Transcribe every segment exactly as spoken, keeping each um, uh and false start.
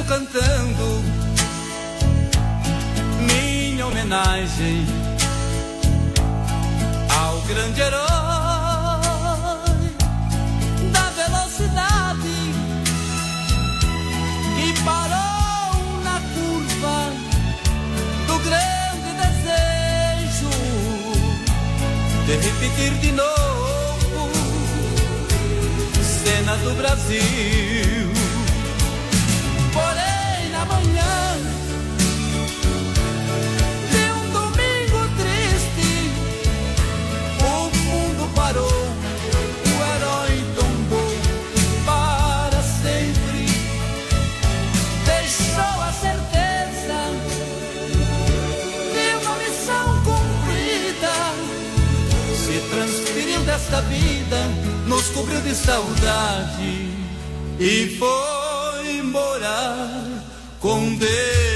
cantando minha homenagem ao grande herói da velocidade que parou na curva do grande desejo de repetir de novo cena do Brasil. Porém, na manhã de um domingo triste, o mundo parou, o herói tombou para sempre. Deixou a certeza de uma missão cumprida, se transferiu desta vida, nos cobriu de saudade e foi morar com Deus.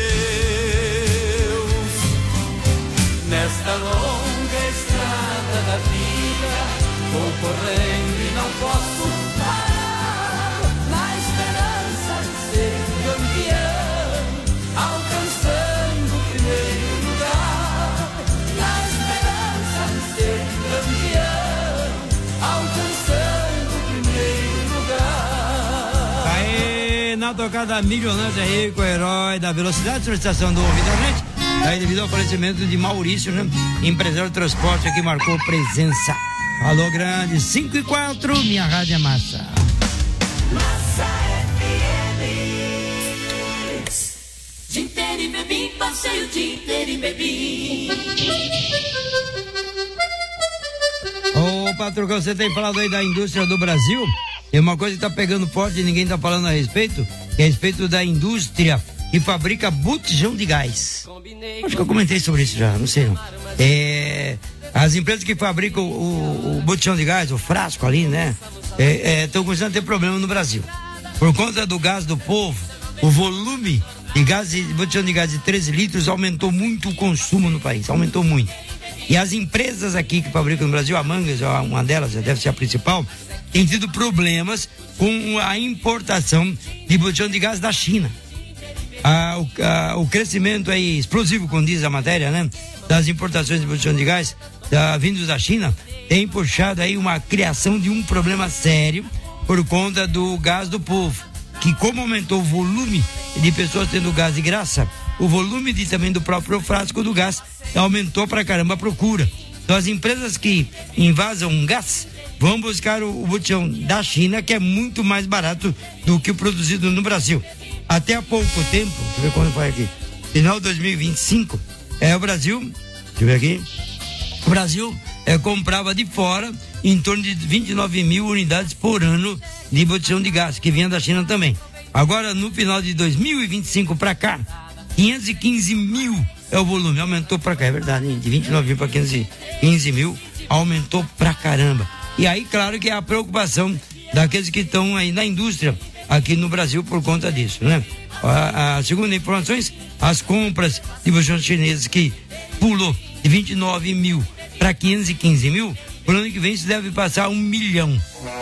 Nesta longa estrada da vida, vou correndo e não posso parar, na esperança de ser campeão, alcançando o primeiro lugar. Na esperança de ser campeão, alcançando o primeiro lugar. Aí, na tocada Milionário aí, com o herói da velocidade, solicitação do ouvido da gente. Aí, devido ao falecimento de Maurício, né? Empresário de transporte aqui, marcou presença. Alô, grande, cinco e quatro, minha rádio é massa. Massa F M. Dia inteiro em Bebim, passei o dia inteiro em Bebim. Ô, Patrocão, você tem falado aí da indústria do Brasil? Tem uma coisa que tá pegando forte e ninguém tá falando a respeito, que é a respeito da indústria que fabrica botijão de gás. Acho que eu comentei sobre isso já, não sei não. É, as empresas que fabricam o, o, o botijão de gás, o frasco ali, né? Estão é, é, começando a ter problema no Brasil. Por conta do gás do povo, o volume de gás, de botijão de gás de treze litros aumentou muito o consumo no país, aumentou muito. E as empresas aqui que fabricam no Brasil, a Mangas, uma delas, deve ser a principal, tem tido problemas com a importação de botijão de gás da China. Ah, o, ah, o crescimento aí explosivo, como diz a matéria, né? Das importações de botijão de gás da, vindos da China, tem puxado aí uma criação de um problema sério por conta do gás do povo, que como aumentou o volume de pessoas tendo gás de graça, o volume de, também do próprio frasco do gás aumentou pra caramba a procura. Então as empresas que invasam gás vão buscar o, o botijão da China, que é muito mais barato do que o produzido no Brasil. Até há pouco tempo, deixa eu ver quando foi aqui, final de dois mil e vinte e cinco, é o Brasil, deixa eu ver aqui, o Brasil é, comprava de fora em torno de vinte e nove mil unidades por ano de botijão de gás, que vinha da China também. Agora, no final de dois mil e vinte e cinco para cá, quinhentos e quinze mil é o volume, aumentou pra cá, é verdade, hein? De vinte e nove mil para quinhentos e quinze mil, aumentou pra caramba. E aí, claro que é a preocupação daqueles que estão aí na indústria aqui no Brasil por conta disso, né? A, a, segundo informações, as compras de botijões chineses que pulou de vinte e nove mil para quinhentos e quinze mil, por ano que vem se deve passar um milhão.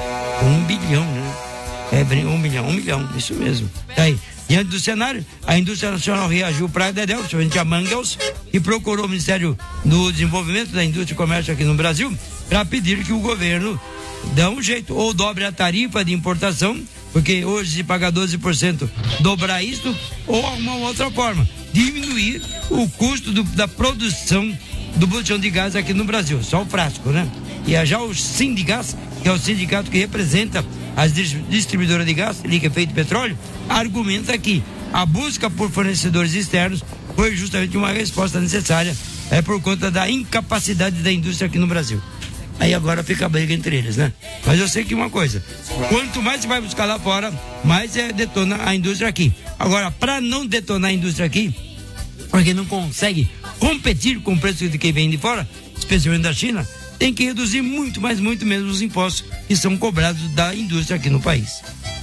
Um bilhão, né? É, um milhão, um milhão, isso mesmo. Tá aí. Diante do cenário, a indústria nacional reagiu para a Dedel, principalmente a Mangels, e procurou o Ministério do Desenvolvimento da Indústria e Comércio aqui no Brasil para pedir que o governo dê um jeito, ou dobre a tarifa de importação, porque hoje se paga doze por cento, dobrar isto, ou uma outra forma, diminuir o custo do, da produção do botijão de gás aqui no Brasil, só o frasco, né? E já o Sindigás, que é o sindicato que representa as distribuidoras de gás, liquefeito e petróleo, argumenta que a busca por fornecedores externos foi justamente uma resposta necessária é, por conta da incapacidade da indústria aqui no Brasil. Aí agora fica a briga entre eles, né? Mas eu sei que uma coisa, quanto mais você vai buscar lá fora, mais é, detona a indústria aqui. Agora, para não detonar a indústria aqui, porque não consegue competir com o preço de quem vem de fora, especialmente da China, tem que reduzir muito, mas muito mesmo os impostos que são cobrados da indústria aqui no país.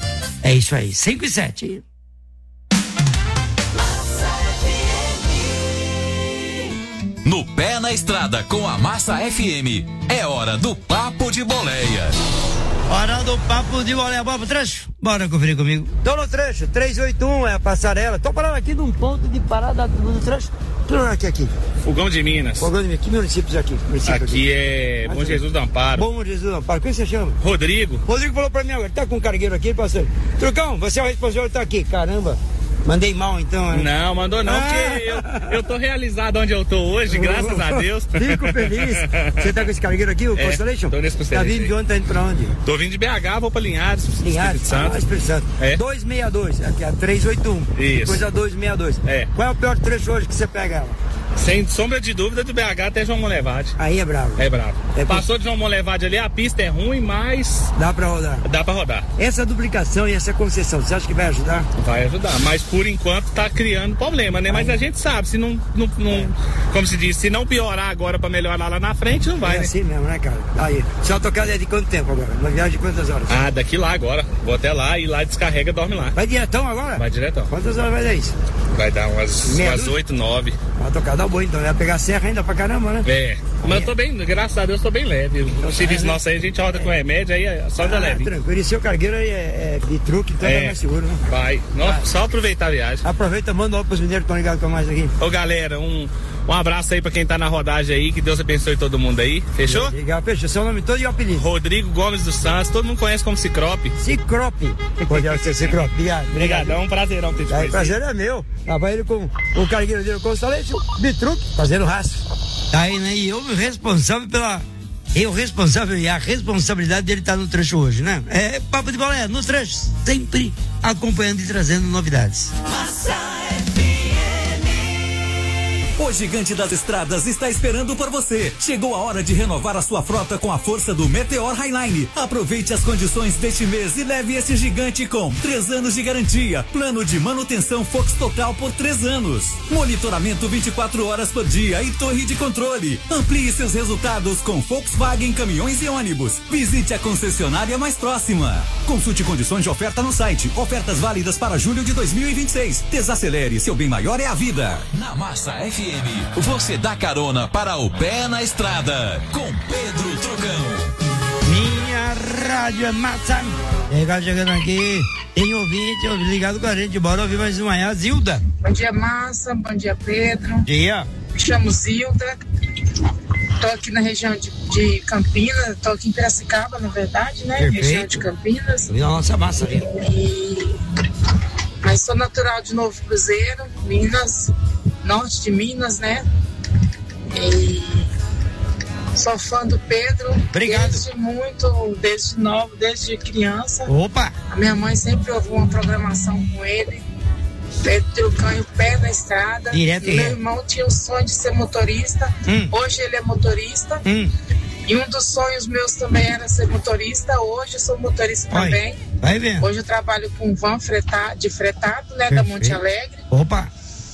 É isso aí, cinco e sete. No pé na estrada com a Massa F M, é hora do Papo de Boleia. Hora do papo de bola, bola trecho. Bora conferir comigo. Tô no trecho, trezentos e oitenta e um é a passarela. Tô parando aqui num ponto de parada do trecho. Tô aqui, aqui. Fogão de Minas. Fogão de Minas. Que municípios aqui? Município aqui, aqui é Bom Jesus do Amparo. Bom Jesus do Amparo. Quem você chama? Rodrigo. Rodrigo falou pra mim agora, tá com um cargueiro aqui, pastor. Trucão, você é o responsável, tá aqui. Caramba. Mandei mal então, né? Não, mandou não, ah. porque eu, eu tô realizado onde eu tô hoje, graças a Deus. Fico feliz. Você tá com esse cargueiro aqui, o é, Constellation? Tô nesse Constellation. Tá vindo de onde, tá indo pra onde? Tô vindo de B H, vou pra Linhares, Linhares, Espírito Santo. Ah, Espírito Santo. É. duzentos e sessenta e dois, aqui a trezentos e oitenta e um. Isso. Depois a duzentos e sessenta e dois. É. Qual é o pior trecho hoje que você pega ela? Sem sombra de dúvida, do B H até João Molevade. Aí é bravo. É bravo. É Passou de João Molevade ali, a pista é ruim, mas... Dá pra rodar. Dá pra rodar. Essa duplicação e essa concessão, você acha que vai ajudar? Vai ajudar, mas por enquanto tá criando problema, né? Mas a gente sabe, se não, não, não é. como se diz, se não piorar agora pra melhorar lá na frente, não vai, é né? assim mesmo, né, cara? Aí, só tocar é de quanto tempo agora? Uma viagem de quantas horas? Ah, daqui lá agora. Vou até lá e lá descarrega e dorme lá. Vai diretão agora? Vai diretão. Quantas horas vai dar isso? Vai dar umas, umas oito, nove. Vai tocar dá boa, então. Vai pegar serra ainda pra caramba, né? É. Mas eu tô bem, graças a Deus, tô bem leve. O serviço é, nosso aí, a gente roda é. com remédio, aí é só da ah, leve. Tranquilo. E seu cargueiro aí é, é de truque, então é, é mais seguro, né? Vai. Nossa, vai. Só aproveitar a viagem. Aproveita, manda um pros mineiros que estão ligados com nós aqui. Ô, galera, um, um abraço aí pra quem tá na rodagem aí, que Deus abençoe todo mundo aí. Fechou? Legal, fechou. Seu nome todo e o apelido? Rodrigo Gomes dos Santos, todo mundo conhece como Cicrope. Cicrope. Pode ser Cicrope. Obrigado. Obrigadão, um prazerão ter te conhecido. O prazer é meu. Tava ele com o cargueiro dele, com o Constellation, de truque, fazendo rastro. Tá aí, né? E eu responsável pela... Eu responsável e a responsabilidade dele tá no trecho hoje, né? É papo de bola, é no trecho, sempre acompanhando e trazendo novidades. Massa F M. O gigante das estradas está esperando por você. Chegou a hora de renovar a sua frota com a força do Meteor Highline. Aproveite as condições deste mês e leve esse gigante com três anos de garantia, plano de manutenção Fox Total por três anos, monitoramento vinte e quatro horas por dia e torre de controle. Amplie seus resultados com Volkswagen Caminhões e Ônibus. Visite a concessionária mais próxima. Consulte condições de oferta no site. Ofertas válidas para julho de dois mil e vinte e seis. Desacelere, seu bem maior é a vida. Na Massa F M, você dá carona para o pé na estrada com Pedro Trucão. Minha rádio é massa. Legal, chegando aqui. Tem ouvinte ligado com a gente. Bora ouvir mais uma. É a Zilda. Bom dia, Massa. Bom dia, Pedro. Bom dia. Me chamo Zilda. Tô aqui na região de, de Campinas. Tô aqui em Piracicaba, na verdade, né? Perfeito. Região de Campinas. Nossa, massa, viu? E... Mas sou natural de Novo Cruzeiro, Minas, norte de Minas, né? E sou fã do Pedro. Obrigado. Desde muito, desde novo, desde criança. Opa! A minha mãe sempre ouviu uma programação com ele. Pedro Trucão e o pé na estrada. Direto e meu reto. irmão tinha o sonho de ser motorista. Hum. Hoje ele é motorista. Hum. E um dos sonhos meus também era ser motorista. Hoje eu sou motorista Oi. também. Vai vendo. Hoje eu trabalho com van fretado, de fretado, né, Perfeito. da Monte Alegre. Opa!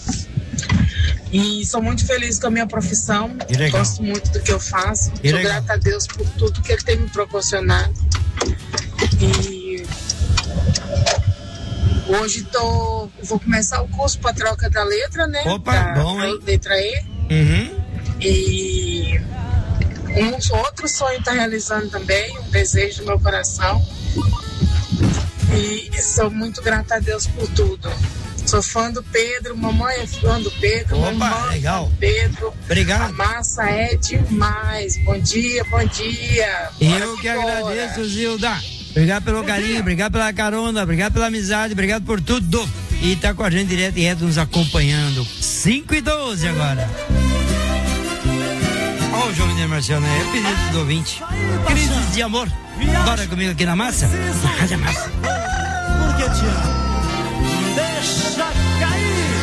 E sou muito feliz com a minha profissão. Que legal. Gosto muito do que eu faço. Que sou legal. grata a Deus por tudo que ele tem me proporcionado. E hoje tô, vou começar o curso para troca da letra, né? Opa, da, bom, da hein? letra E. Uhum. E um outro sonho está realizando também, um desejo do meu coração. E sou muito grata a Deus por tudo. Sou fã do Pedro, mamãe é fã do Pedro, Opa, meu irmão legal. é fã do Pedro. Obrigado. A massa é demais. Bom dia, bom dia. Bora Eu que bora. agradeço, Zilda. Obrigado pelo carinho, obrigado pela carona, obrigado pela amizade, obrigado por tudo. E tá com a gente direto e reto nos acompanhando. cinco e doze agora. Ó, o João Mineiro Marciano, é o pedido do ouvinte. Crises de amor. Bora comigo aqui na massa? Na Rádio Massa. Porque te amo. Deixa cair.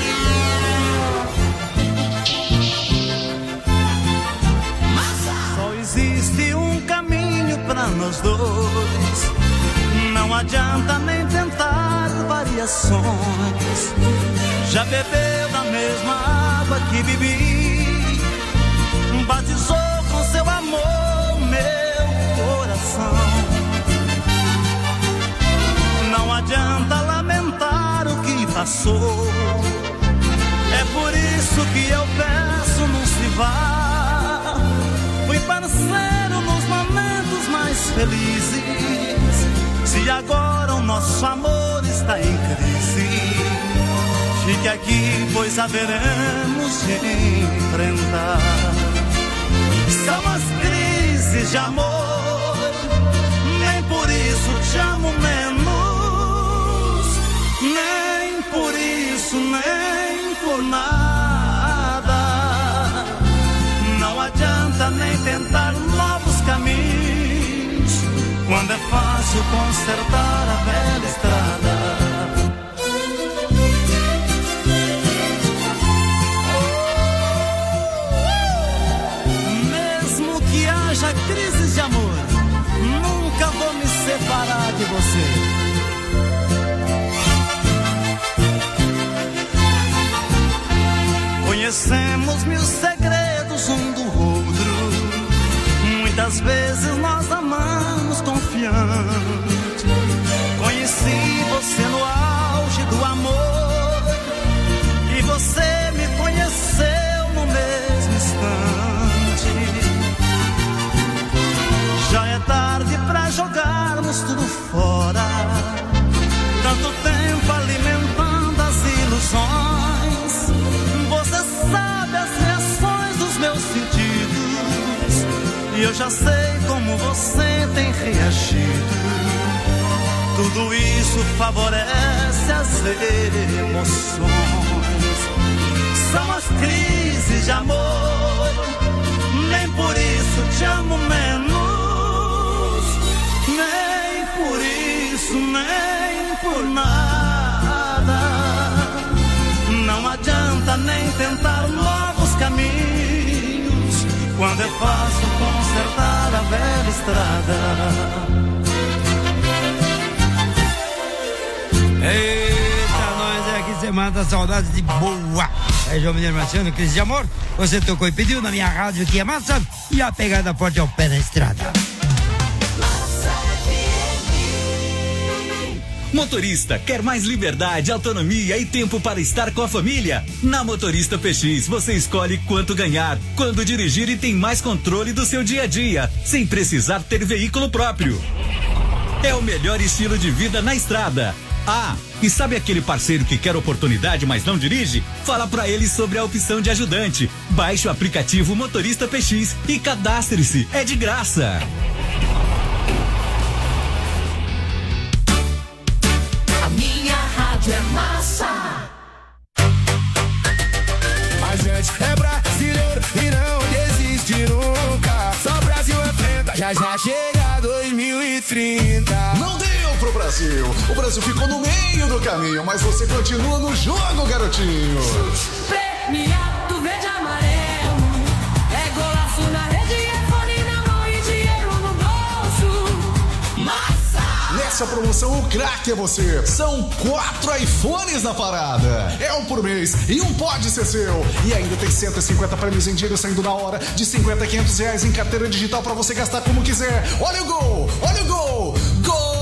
Só existe um caminho pra nós dois. Não adianta nem tentar variações. Já bebeu da mesma água que bebi. Batizou com seu amor meu coração. Não adianta lamentar o que passou. É por isso que eu peço, não se vá. Fui parceiro nos momentos mais felizes. Se agora o nosso amor está em crise, fique aqui, pois haveremos de enfrentar. São as crises de amor, nem por isso te amo menos, nem por isso, nem por nada. Não adianta nem tentar novos caminhos, quando é fácil consertar a velha estrada. Mesmo que haja crises de amor, nunca vou me separar de você. Conhecemos mil segredos um do outro, muitas vezes nós amamos confiante. Conheci você no auge do amor, e você me conheceu no mesmo instante. Já é tarde pra jogarmos tudo fora, tanto tempo alimentando as ilusões. Você sabe as reações dos meus sentidos, e eu já sei como você tem reagido. Tudo isso favorece as emoções. São as crises de amor, nem por isso te amo menos, nem por isso, nem por nada. Não adianta nem tentar novos caminhos, quando é fácil consertar a velha estrada. Eita, nós é que você mata a saudade de boa. É João Mineiro Marciano, crise de amor. Você tocou e pediu na minha rádio que é massa, e a pegada forte ao pé na estrada. Motorista, quer mais liberdade, autonomia e tempo para estar com a família? Na Motorista P X, você escolhe quanto ganhar, quando dirigir e tem mais controle do seu dia a dia, sem precisar ter veículo próprio. É o melhor estilo de vida na estrada. Ah, e sabe aquele parceiro que quer oportunidade, mas não dirige? Fala pra ele sobre a opção de ajudante. Baixe o aplicativo Motorista P X e cadastre-se. É de graça. A minha rádio é massa. A gente é brasileiro e não desiste nunca. Só o Brasil enfrenta, já já chega dois mil e trinta. Não deu pro Brasil. O Brasil ficou no meio do caminho, mas você continua no jogo, garotinho. Premiado verde e amarelo, é golaço na rede, é fone na mão e dinheiro no bolso. Massa! Nessa promoção, o craque é você. São quatro iPhones na parada. É um por mês e um pode ser seu. E ainda tem cento e cinquenta prêmios em dinheiro saindo na hora, de cinquenta a quinhentos reais em carteira digital pra você gastar como quiser. Olha o gol! Olha o gol! Gol!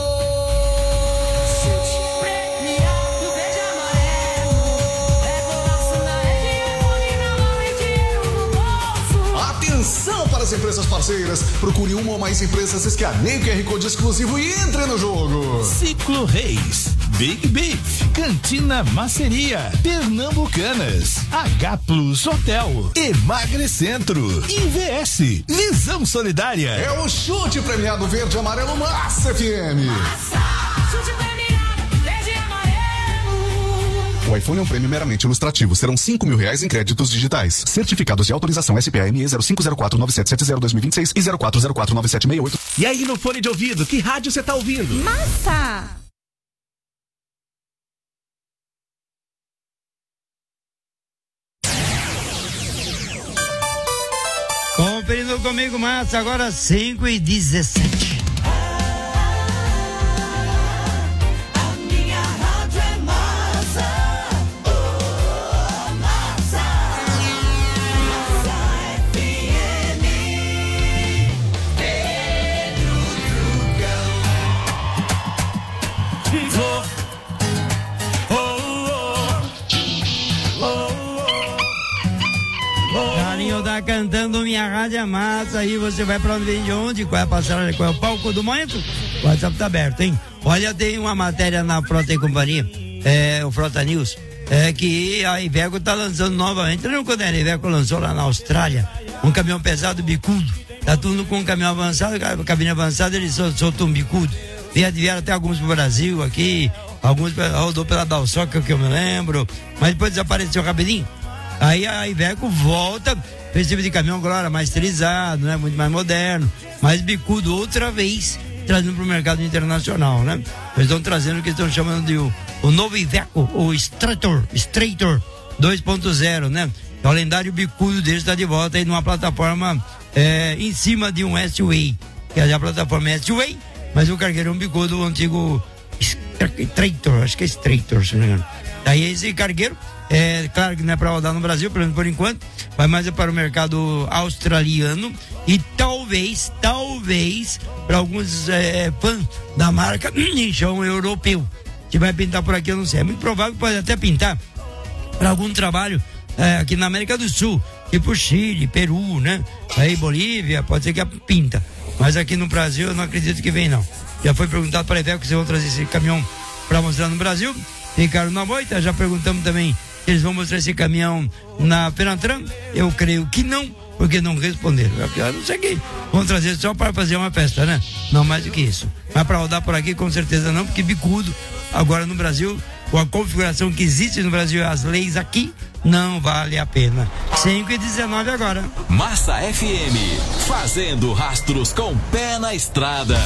Atenção para as empresas parceiras. Procure uma ou mais empresas, escaneie o Q R Code exclusivo e entre no jogo. Ciclo Reis, Big Beef, Cantina Maceria, Pernambucanas, H Plus Hotel, Emagrecentro, I V S, Visão Solidária. É o chute premiado verde e amarelo Massa F M. Massa! Chute premiado verde e amarelo. O iPhone é um prêmio meramente ilustrativo. Serão cinco mil reais em créditos digitais. Certificados de autorização S P A M E zero cinco zero quatro nove sete sete zero dois mil e vinte e seis e zero quatro zero quatro nove sete seis oito. E aí no fone de ouvido, que rádio você tá ouvindo? Massa! Conferindo comigo, Massa, agora cinco e dezessete. Tá cantando Minha Rádio é Massa, aí você vai pra onde vem de onde, qual é a passagem, qual é o palco do momento? O WhatsApp tá aberto, hein? Olha, tem uma matéria na Frota e Companhia, é, o Frota News, é que a Iveco tá lançando novamente. Lembra quando a Iveco lançou lá na Austrália um caminhão pesado bicudo? Tá tudo com um caminhão avançado, cabine avançada, eles soltou um bicudo. Vieram até alguns pro Brasil aqui, alguns rodou pela Dalsoca, que eu me lembro, mas depois desapareceu rapidinho. Aí a Iveco volta, esse tipo de caminhão agora mais estilizado, né? Muito mais moderno, mais bicudo outra vez, trazendo pro mercado internacional, né? Eles estão trazendo o que estão chamando de o, o novo Iveco, o Strator, Strator dois ponto zero, né? O lendário bicudo deles está de volta aí numa plataforma é, em cima de um S-Way, que é a plataforma S-Way, mas o cargueiro é um bicudo, o antigo Strator, acho que é Strator, se não me engano. Daí esse cargueiro, é claro que não é para rodar no Brasil, pelo menos por enquanto, vai mais para o mercado australiano e talvez, talvez, para alguns é, fãs da marca, em chão europeu, que vai pintar por aqui, eu não sei. É muito provável que pode até pintar para algum trabalho é, aqui na América do Sul, tipo Chile, Peru, né? Aí Bolívia, pode ser que pinta. Mas aqui no Brasil eu não acredito que vem, não. Já foi perguntado para a Iveco se vão trazer esse caminhão para mostrar no Brasil. Ficaram na moita, já perguntamos também se eles vão mostrar esse caminhão na Fenatran. Eu creio que não, porque não responderam. Eu não sei que vão trazer só para fazer uma festa, né? Não mais do que isso. Mas para rodar por aqui, com certeza não, porque bicudo, agora no Brasil, com a configuração que existe no Brasil, as leis aqui, não vale a pena. cinco e dezenove agora. Massa F M, fazendo rastros com o pé na estrada.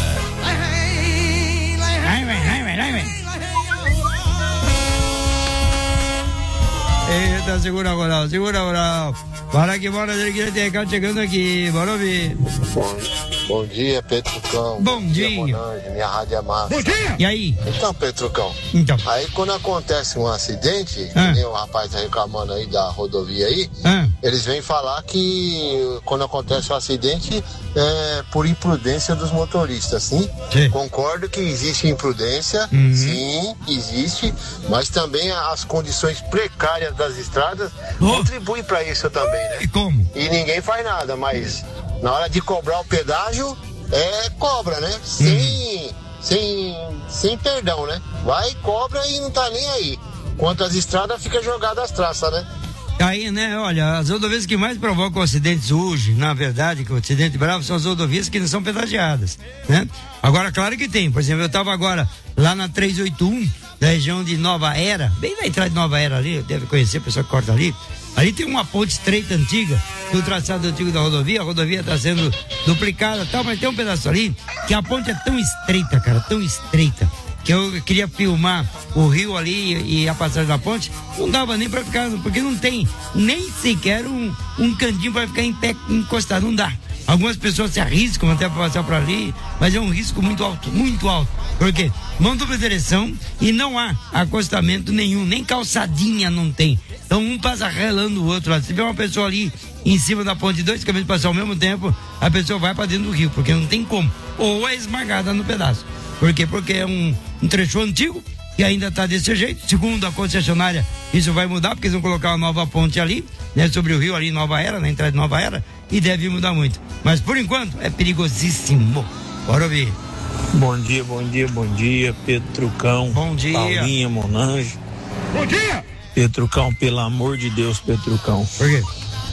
Eita, segura a moral, segura a moral. Bora que bora, ele tem recado chegando aqui, bora ouvir. Bom, bom dia, Petrucão. Bom, bom dia. dia. Monange, minha rádio é massa. Bom dia. E aí? Então, Petrucão. Então. Aí quando acontece um acidente, ah. que o rapaz tá reclamando aí da rodovia aí, ah. eles vêm falar que quando acontece um acidente é por imprudência dos motoristas, sim? Sim. Concordo que existe imprudência, uhum. sim, existe, mas também as condições precárias das estradas oh. contribuem para isso também, né? E como? E ninguém faz nada, mas na hora de cobrar o pedágio, é cobra, né? Sem, uhum. sem, sem perdão, né? Vai, cobra e não tá nem aí. Quanto às estradas, fica jogada as traças, né? Aí, né, olha, as rodovias que mais provocam acidentes hoje, na verdade, que o acidente bravo são as rodovias que não são pedagiadas, né? Agora, claro que tem, por exemplo, eu tava agora lá na trezentos e oitenta e um, da região de Nova Era, bem na entrada de Nova Era ali, deve conhecer, a pessoa que corta ali, ali tem uma ponte estreita antiga, do traçado antigo da rodovia, a rodovia está sendo duplicada e tal, mas tem um pedaço ali, que a ponte é tão estreita, cara, tão estreita, que eu queria filmar o rio ali e a passagem da ponte, não dava nem pra ficar, porque não tem nem sequer um, um cantinho pra ficar em pé, encostado, não dá. Algumas pessoas se arriscam até pra passar por ali, mas é um risco muito alto, muito alto. Por quê? Mão dupla direção e não há acostamento nenhum, nem calçadinha não tem. Então um passa relando o outro. Se tiver uma pessoa ali em cima da ponte, dois caminhos passar ao mesmo tempo, a pessoa vai pra dentro do rio, porque não tem como. Ou é esmagada no pedaço. Por quê? Porque é um, um trecho antigo que ainda está desse jeito. Segundo a concessionária, isso vai mudar, porque eles vão colocar uma nova ponte ali, né, sobre o rio ali, Nova Era, na entrada de Nova Era, e deve mudar muito. Mas por enquanto é perigosíssimo. Bora ouvir. Bom dia, bom dia, bom dia, Petrucão. Bom dia. Paulinha, Monange. Bom dia. Petrucão, pelo amor de Deus, Petrucão. Por quê?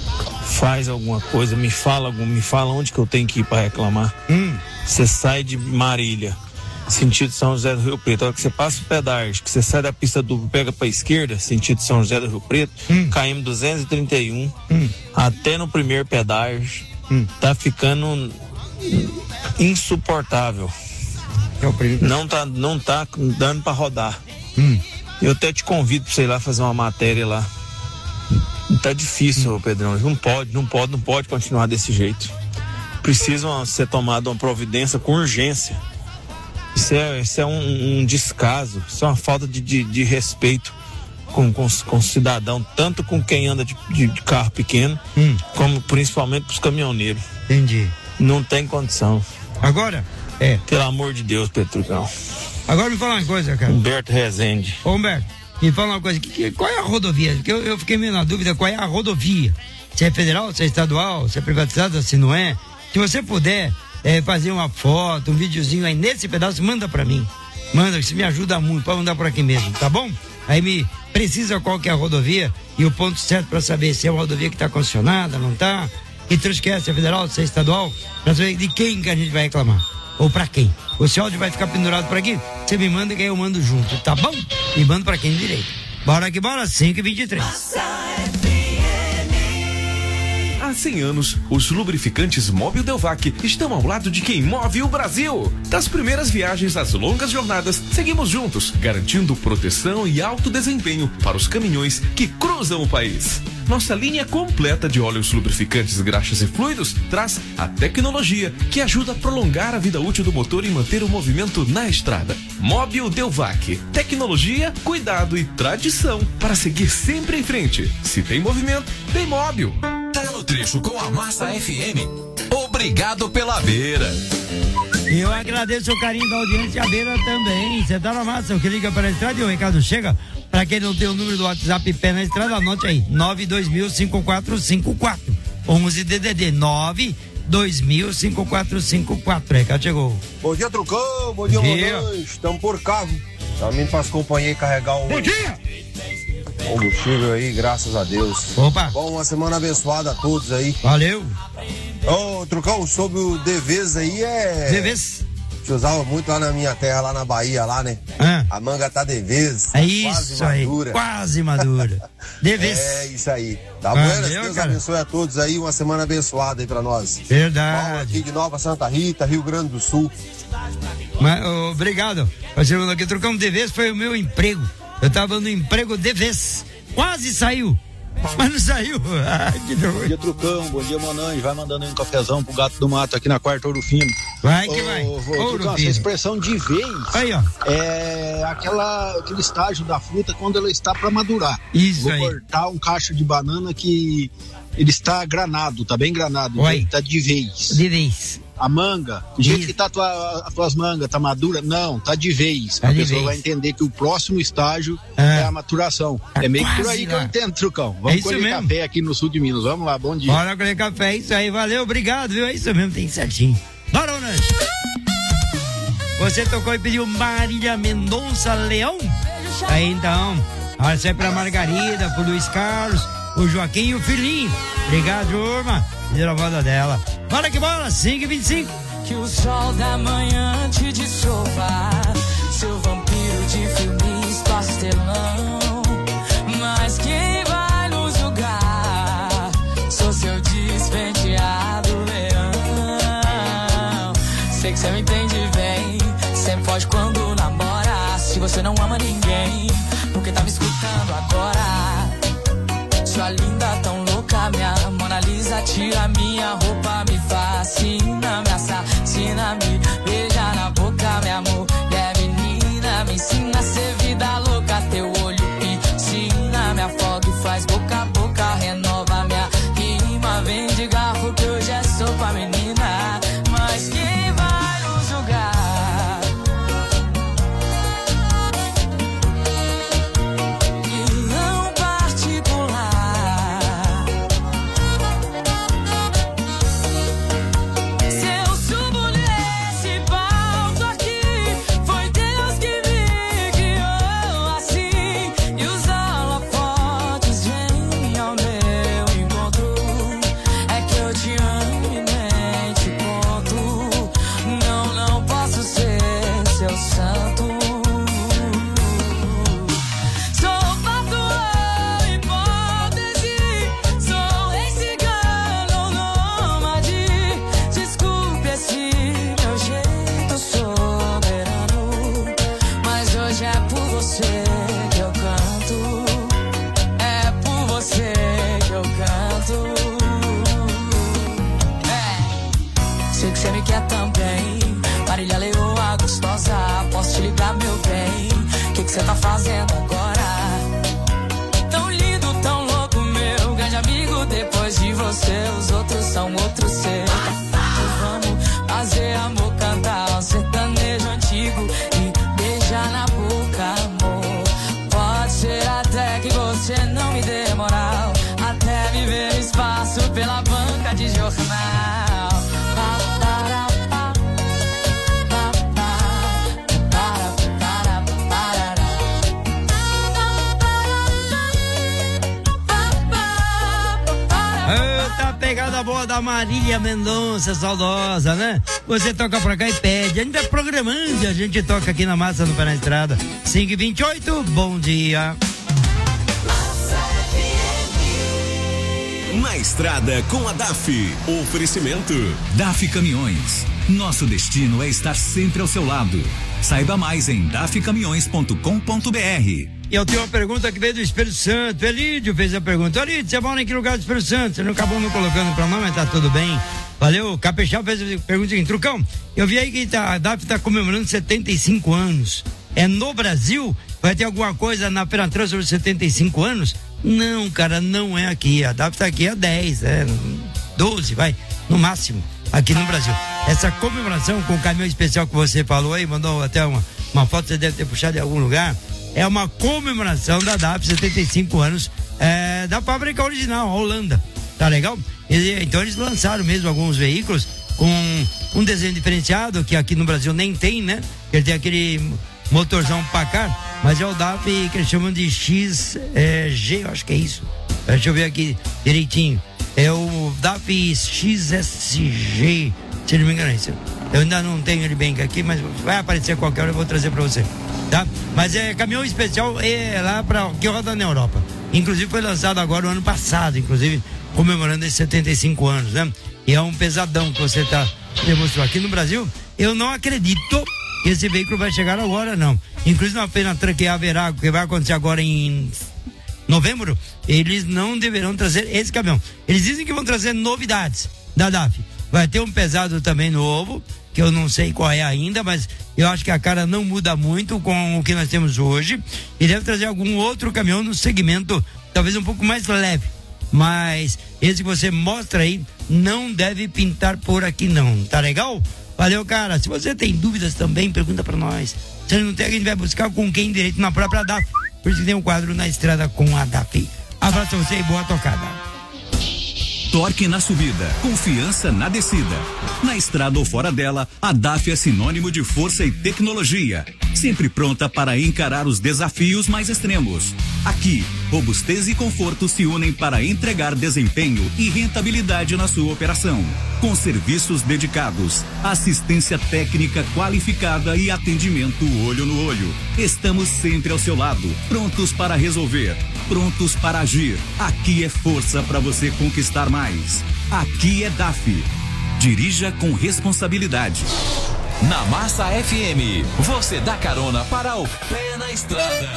Faz alguma coisa, me fala, me fala onde que eu tenho que ir para reclamar. Você hum. sai de Marília, sentido São José do Rio Preto, a hora que você passa o pedágio, que você sai da pista dupla, pega pra esquerda, sentido São José do Rio Preto, hum. K M duzentos e trinta e um, hum. até no primeiro pedágio, hum. tá ficando insuportável. É não tá, não tá dando pra rodar. Hum. Eu até te convido pra você ir lá fazer uma matéria lá. Tá difícil, hum. Pedrão, não pode, não pode, não pode continuar desse jeito. Precisa ser tomada uma providência com urgência. Isso é, isso é um, um descaso, isso é uma falta de, de, de respeito com, com, com o cidadão, tanto com quem anda de, de, de carro pequeno, hum. como principalmente para os caminhoneiros. Entendi. Não tem condição. Agora, é. Pelo amor de Deus, Petrucão. Agora me fala uma coisa, cara. Humberto Rezende. Ô, Humberto, me fala uma coisa, que, que, qual é a rodovia? Porque eu, eu fiquei meio na dúvida, qual é a rodovia? Se é federal, se é estadual, se é privatizada, se não é. Se você puder é, fazer uma foto, um videozinho aí nesse pedaço, manda pra mim. Manda, que isso me ajuda muito, pode mandar por aqui mesmo, tá bom? Aí me precisa qual que é a rodovia e o ponto certo pra saber se é uma rodovia que tá concessionada, não tá, que trecho que é, se é federal, se é estadual, pra saber de quem que a gente vai reclamar, ou pra quem. O seu áudio vai ficar pendurado por aqui, você me manda que aí eu mando junto, tá bom? E mando pra quem direito. Bora que bora, cinco e vinte e três. Há cem anos, os lubrificantes Mobil Delvac estão ao lado de quem move o Brasil. Das primeiras viagens às longas jornadas, seguimos juntos, garantindo proteção e alto desempenho para os caminhões que cruzam o país. Nossa linha completa de óleos lubrificantes, graxas e fluidos traz a tecnologia que ajuda a prolongar a vida útil do motor e manter o movimento na estrada. Mobil Delvac. Tecnologia, cuidado e tradição para seguir sempre em frente. Se tem movimento, tem Mobil. Tá no trecho com a Massa F M. Obrigado pela beira. Eu agradeço o carinho da audiência, a beira também. Você tá na massa, o que liga para a estrada e o recado chega. Pra quem não tem o número do WhatsApp Pé na Estrada, anote aí, nove dois mil, cinco quatro cinco quatro, onze D D D, nove dois mil, cinco quatro cinco quatro. Recado chegou. Bom dia, Trucão, bom dia, Manães, estamos por carro. Também para as companhias carregar o... Bom dia! Combustível aí, graças a Deus. Opa! Bom, uma semana abençoada a todos aí. Valeu! Ô, Trucão, sobre o Devez aí é... Devez? Se usava muito lá na minha terra, lá na Bahia, lá, né? Ah. A manga tá devez. É isso aí, quase madura. Devez. É isso aí. Tá ah, bom? Deus, Deus cara. abençoe a todos aí, uma semana abençoada aí pra nós. Verdade. Paulo aqui de Nova Santa Rita, Rio Grande do Sul. Mas, oh, obrigado. Parceiro, aqui trocamos de vez, foi o meu emprego. Eu tava no emprego de vez. Quase saiu. Mas não saiu. Ai, que doido. Bom dia, Trucão. Bom dia, Monange. Vai mandando aí um cafezão pro gato do mato aqui na quarta Ouro Fino. Vai que ô, vai. Ô, Trucão, essa expressão de vez aí, ó. É aquela, aquele estágio da fruta quando ela está para madurar. Isso Vou aí. cortar um cacho de banana que ele está granado, tá bem granado. Então ele tá de vez. De vez. A manga, do jeito que tá a tua, as tuas mangas, tá madura? Não, tá de vez. Tá a de pessoa vez. vai entender que o próximo estágio Ah. é a maturação. Tá é meio que por quase aí que lá. eu entendo, Trucão. É Vamos isso colher mesmo. café aqui no sul de Minas. Vamos lá, bom dia. Bora colher café, isso aí, valeu, obrigado, viu? É isso mesmo, tem certinho. Bora, Nanjo. Você tocou e pediu Marília Mendonça Leão? Aí então, agora sai pra Margarida, pro Luiz Carlos, o Joaquim e o filhinho. Obrigado, turma. Fizeram a voda dela. Bora que bora, cinco e vinte e cinco. Que o sol da manhã te dissolva, seu vampiro de filmes pastelão. Mas quem vai nos julgar? Sou seu despenteado leão. Sei que você me entende bem, sempre foge quando namora. Se você não ama ninguém, porque tá me escutando agora? Sua linda tão louca, minha Mona Lisa, tira minha roupa, me fascina, me assassina, me beija na boca, meu amor. É menina, me ensina a ser vida louca, teu olho piscina, me afoga e faz boca a boca, renova minha rima, vem de garfo que hoje é sopa, menina. Mas quem vai nos julgar? Você tá fazendo agora? Tão lindo, tão louco, meu grande amigo. Depois de você, os outros são outros seus. Vamos fazer amor, cantar um sertanejo antigo e beijar na boca, amor. Pode ser até que você não me dê moral, até viver espaço pela banca de jornal. Pa, para, pa. moda boa da Marília Mendonça, saudosa, né? Você toca pra cá e pede. A gente tá programando, a gente toca aqui na Massa no Pé na Estrada. cinco e vinte e oito, bom dia. Na estrada com a D A F. Oferecimento D A F Caminhões. Nosso destino é estar sempre ao seu lado. Saiba mais em daf caminhões ponto com ponto b r. E eu tenho uma pergunta que veio do Espírito Santo. Elídio fez a pergunta. Elídio, você mora em que lugar do Espírito Santo? Você não acabou não colocando pra nós, mas tá tudo bem. Valeu. Capixaba fez a pergunta seguinte. Trucão, eu vi aí que tá, a D A F tá comemorando setenta e cinco anos. É no Brasil? Vai ter alguma coisa na Feratran sobre setenta e cinco anos? Não, cara, não é aqui. A D A F tá aqui há dez, é, doze, vai, no máximo, aqui no Brasil. Essa comemoração com o caminhão especial que você falou aí, mandou até uma, uma foto, você deve ter puxado em algum lugar. É uma comemoração da D A F, setenta e cinco anos, é, da fábrica original, a Holanda. Tá legal? E, então eles lançaram mesmo alguns veículos com um desenho diferenciado, que aqui no Brasil nem tem, né? Ele tem aquele motorzão Packard, mas é o D A F que eles chamam de X G, eu acho que é isso. Deixa eu ver aqui direitinho. É o D A F X S G, se não me engano é isso. Eu ainda não tenho ele bem aqui, mas vai aparecer qualquer hora, eu vou trazer pra você, tá? Mas é caminhão especial, é lá pra, que roda na Europa. Inclusive foi lançado agora no ano passado, inclusive comemorando esses setenta e cinco anos, né? E é um pesadão que você tá demonstrando aqui no Brasil. Eu não acredito que esse veículo vai chegar agora, não. Inclusive na Feratran que haverá, que vai acontecer agora em novembro, eles não deverão trazer esse caminhão. Eles dizem que vão trazer novidades da D A F. Vai ter um pesado também novo, que eu não sei qual é ainda, mas eu acho que a cara não muda muito com o que nós temos hoje. E deve trazer algum outro caminhão no segmento, talvez um pouco mais leve. Mas esse que você mostra aí não deve pintar por aqui não, tá legal? Valeu, cara. Se você tem dúvidas também, pergunta pra nós. Se não tem, a gente vai buscar com quem direito na própria D A F. Por isso que tem um quadro Na Estrada com a D A F. Abraço a você e boa tocada. Torque na subida, confiança na descida. Na estrada ou fora dela, a D A F é sinônimo de força e tecnologia. Sempre pronta para encarar os desafios mais extremos. Aqui, robustez e conforto se unem para entregar desempenho e rentabilidade na sua operação. Com serviços dedicados, assistência técnica qualificada e atendimento olho no olho. Estamos sempre ao seu lado, prontos para resolver, prontos para agir. Aqui é força para você conquistar mais. Aqui é D A F. Dirija com responsabilidade. Na Massa F M, você dá carona para o Pé na Estrada.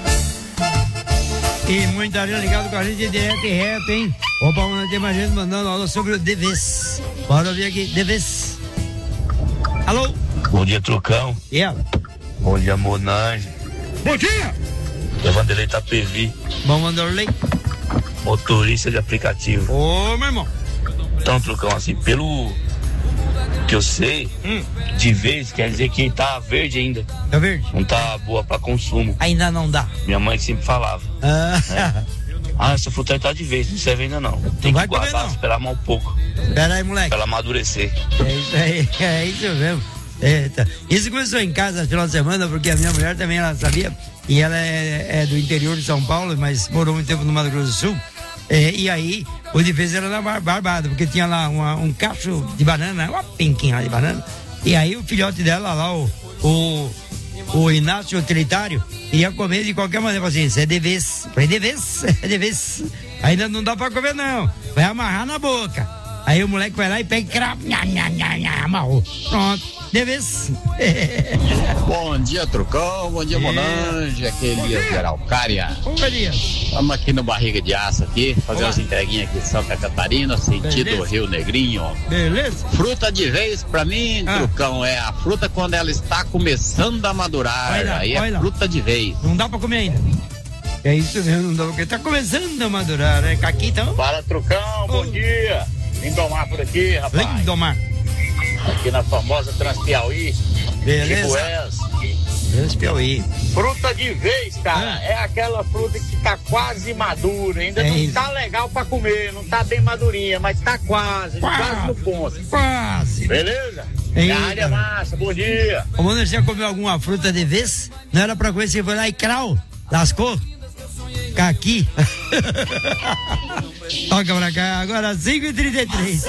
E muita gente ligado com a gente direto e reto, hein? Opa, não tem mais gente mandando aula sobre o D Vs. Bora ouvir aqui, D Vs. Alô? Bom dia, Trucão. E ela? Bom dia, Monange. Bom dia! Eu Vanderlei Tapevi. Bom, Vanderlei. Motorista de aplicativo. Ô, meu irmão. Então, Trucão, assim, pelo que eu sei, hum. de vez quer dizer que tá verde ainda. Tá verde? Não tá boa pra consumo. Ainda não dá. Minha mãe sempre falava. Ah, né? Ah, essa fruta aí tá de vez, não serve ainda não. Tem não que guardar, comer, esperar mais um pouco. Espera aí, moleque. Pra ela amadurecer. É isso aí, é isso mesmo. Eita. Isso começou em casa no final de semana, porque a minha mulher também, ela sabia, e ela é, é do interior de São Paulo, mas morou muito tempo no Mato Grosso do Sul. É, e aí, o de vez era na bar, Barbada, porque tinha lá uma, um cacho de banana, uma penquinha lá de banana. E aí o filhote dela lá, o, o, o Inácio Utilitário, ia comer de qualquer maneira. Falei assim, isso é de vez. Falei, de vez, é de vez. Ainda não dá pra comer não, vai amarrar na boca. Aí o moleque vai lá e pega e crap, nha, nha, nha, nha, amarrou. Pronto, de vez. Bom dia, Trucão, bom dia, é. Monange, aqui é Elias de Araucária. Bom dia. Estamos aqui no Barriga de Aço aqui, fazer umas entreguinhas aqui de Santa Catarina, sentido Beleza. Rio Negrinho. Beleza. Fruta de vez, pra mim, ah. Trucão, é a fruta quando ela está começando a madurar, lá, aí é lá. Fruta de vez. Não dá pra comer ainda. É isso mesmo, não dá porque tá começando a madurar, né? Aqui então. Para, Trucão, bom oh. dia. Lindomar por aqui, rapaz. Lindomar. Aqui na famosa Transpiauí. Beleza. Transpiauí. Fruta de vez, cara, ah. é aquela fruta que tá quase madura. Ainda é não isso. tá legal pra comer, não tá bem madurinha, mas tá quase, quase, quase no ponto. Quase. Beleza? Área massa, bom dia. Ô, mano, você já comeu alguma fruta de vez? Não era pra comer, você foi lá e crau, lascou? caqui. Toca pra cá, agora cinco e trinta e três.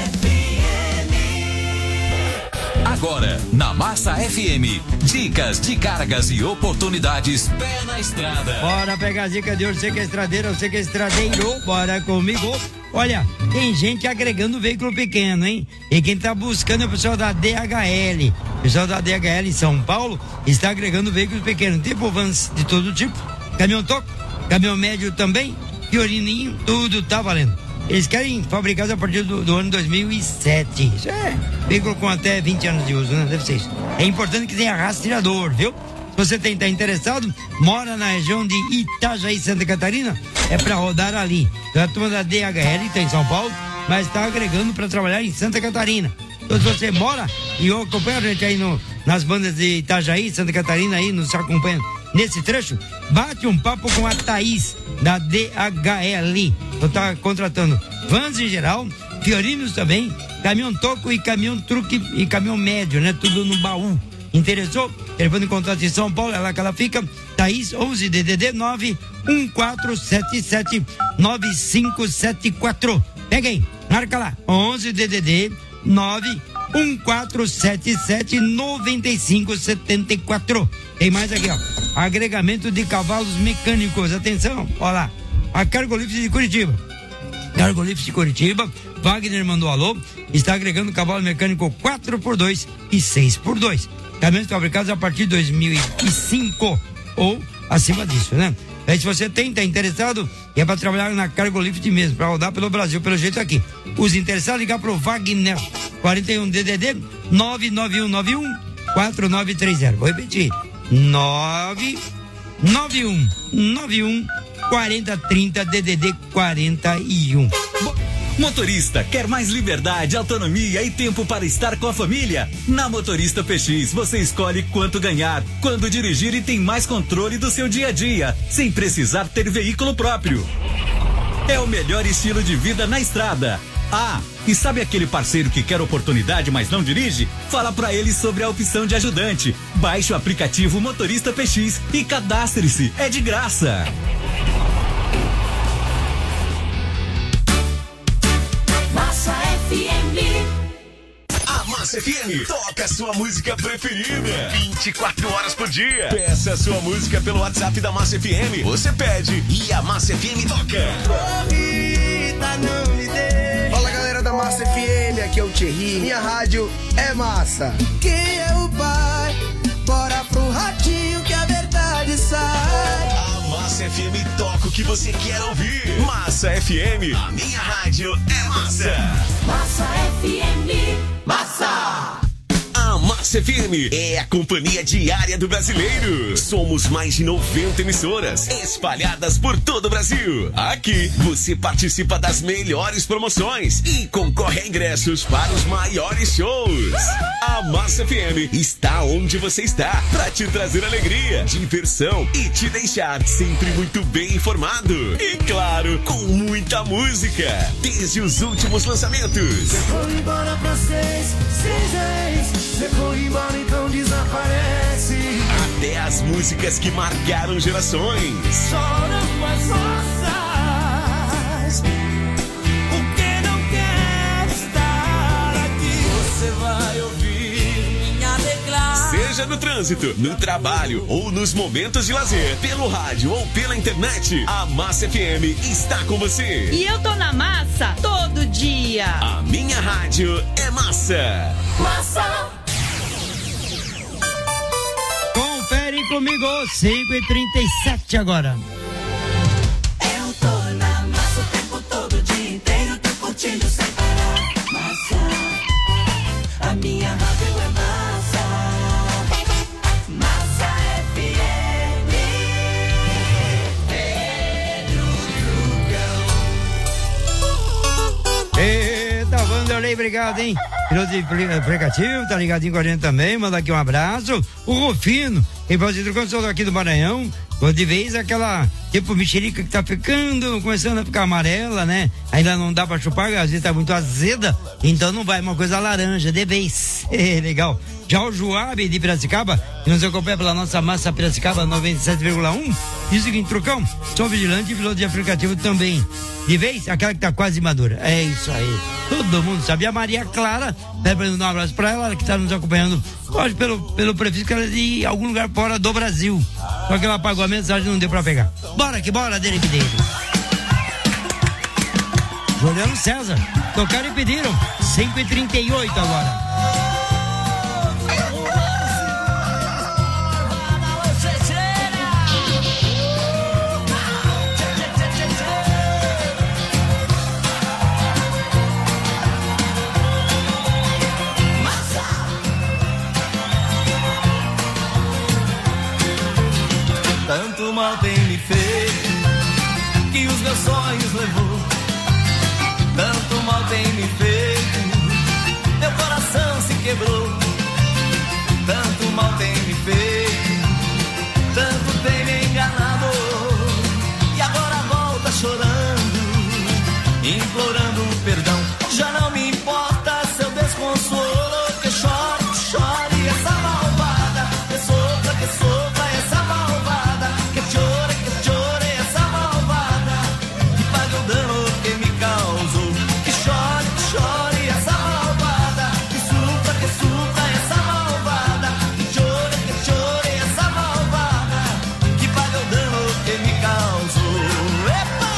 Agora, na Massa F M, dicas de cargas e oportunidades pé na estrada. Bora pegar as dicas de hoje, você que é estradeiro, você que é estradeiro, bora comigo. Olha, tem gente agregando veículo pequeno, hein? E quem tá buscando é o pessoal da D H L. O pessoal da D H L em São Paulo está agregando veículos pequenos, tipo vans de todo tipo, caminhão toco, caminhão médio também, piorininho, tudo tá valendo. Eles querem fabricar a partir do, do ano dois mil e sete. Isso é veículo com até vinte anos de uso, né? Deve ser isso. É importante que tenha rastreador, viu? Se você tem, tá interessado, mora na região de Itajaí, Santa Catarina, é pra rodar ali. A turma da D H L tá em São Paulo, mas tá agregando pra trabalhar em Santa Catarina. Então se você mora e acompanha a gente aí no, nas bandas de Itajaí, Santa Catarina aí, nos acompanha nesse trecho, bate um papo com a Thaís da D H L. Então tá contratando vans em geral, fiorinos também, caminhão toco e caminhão truque e caminhão médio, né? Tudo no baú. Interessou? Telefone de contato em São Paulo, é lá que ela fica. Thaís, onze D D D nove um quatro sete sete nove cinco sete quatro. Pega aí, marca lá, onze D D D nove um quatro sete sete nove cinco sete quatro. Tem mais aqui, ó. Agregamento de cavalos mecânicos. Atenção, ó lá. A Cargolift de Curitiba. Cargolift de Curitiba, Wagner mandou alô. Está agregando cavalo mecânico quatro por dois e seis por dois. Caminhões fabricados a partir de dois mil e cinco ou acima disso, né? Aí se você tem, tá interessado, e é para trabalhar na Cargolift mesmo, para rodar pelo Brasil, pelo jeito aqui. Os interessados, ligar pro Wagner, quarenta e um D D D nove nove um nove um quatro nove três zero. Vou repetir, nove nove um nove um quarenta trinta D D D quarenta e um. Motorista, quer mais liberdade, autonomia e tempo para estar com a família? Na Motorista P X, você escolhe quanto ganhar, quando dirigir e tem mais controle do seu dia a dia, sem precisar ter veículo próprio. É o melhor estilo de vida na estrada. Ah, e sabe aquele parceiro que quer oportunidade, mas não dirige? Fala pra ele sobre a opção de ajudante. Baixe o aplicativo Motorista P X e cadastre-se. É de graça. Massa F M. A Massa F M toca a sua música preferida vinte e quatro horas por dia. Peça a sua música pelo WhatsApp da Massa F M. Você pede e a Massa F M toca. Corrida, não me dê. Fala galera da Massa F M, aqui é o Thierry. Minha rádio é massa. Quem é o pai? Bora pro ratinho que a verdade sai. A Massa F M toca o que você quer ouvir. Massa F M, a minha rádio é massa. Massa F M, massa. A Massa F M é a companhia diária do brasileiro. Somos mais de noventa emissoras espalhadas por todo o Brasil. Aqui você participa das melhores promoções e concorre a ingressos para os maiores shows. A Massa F M está onde você está para te trazer alegria, diversão e te deixar sempre muito bem informado. E claro, com muita música, desde os últimos lançamentos. Vou embora pra seis, seis, você foi embora, então desaparece. Até as músicas que marcaram gerações. Choram as rosas, porque não quer estar aqui. Você vai ouvir minha declaração. Seja no trânsito, no trabalho ou nos momentos de lazer, pelo rádio ou pela internet, a Massa F M está com você. E eu tô na massa todo dia. A minha rádio é massa. Massa. Confere comigo, cinco e trinta e sete agora. Eu tô na massa o tempo todo, o dia inteiro, tô curtindo sem parar. Massa, a minha rádio é massa. Massa F M. Pedro Drugão. Eita, Vanderlei, obrigado, hein? Piloto de aplicativo, tá ligadinho com a gente também, manda aqui um abraço. O Rufino, Ele falou assim, Trucão, sou aqui do Maranhão, de vez aquela, tipo, mexerica que tá ficando, começando a ficar amarela, né? Ainda não dá pra chupar, às vezes tá muito azeda, então não vai, uma coisa laranja, de vez. É, legal. Já o Joab de Piracicaba, que nos acompanha pela nossa massa Piracicaba noventa e sete vírgula um, diz o seguinte, Trucão, sou vigilante e piloto de aplicativo também. De vez, aquela que tá quase madura. É isso aí. Todo mundo sabe. E a Maria Clara, né, pra dar um abraço pra ela, que tá nos acompanhando, hoje pelo, pelo prefixo que ela é de algum lugar fora do Brasil. Só que ela apagou a mensagem e não deu pra pegar. Bora que bora, dele que dele. Juliano César, tocaram e pediram. cinco e trinta e oito agora. Tanto mal tem me feito que os meus sonhos levou. Tanto mal tem me feito, meu coração se quebrou. Tanto mal tem me feito, tanto tem me enganado. E agora volta chorando, implorando perdão. Já não me importa seu desconsolo, que chore, que chore essa malvada, que sofra, que sofra essa malvada, que chore, que chore essa malvada, que pague o dano que me causou. Que chore, que chore essa malvada, que sofra, que sofra essa malvada, que chore, que chore essa malvada, que pague o dano que me causou. Epa!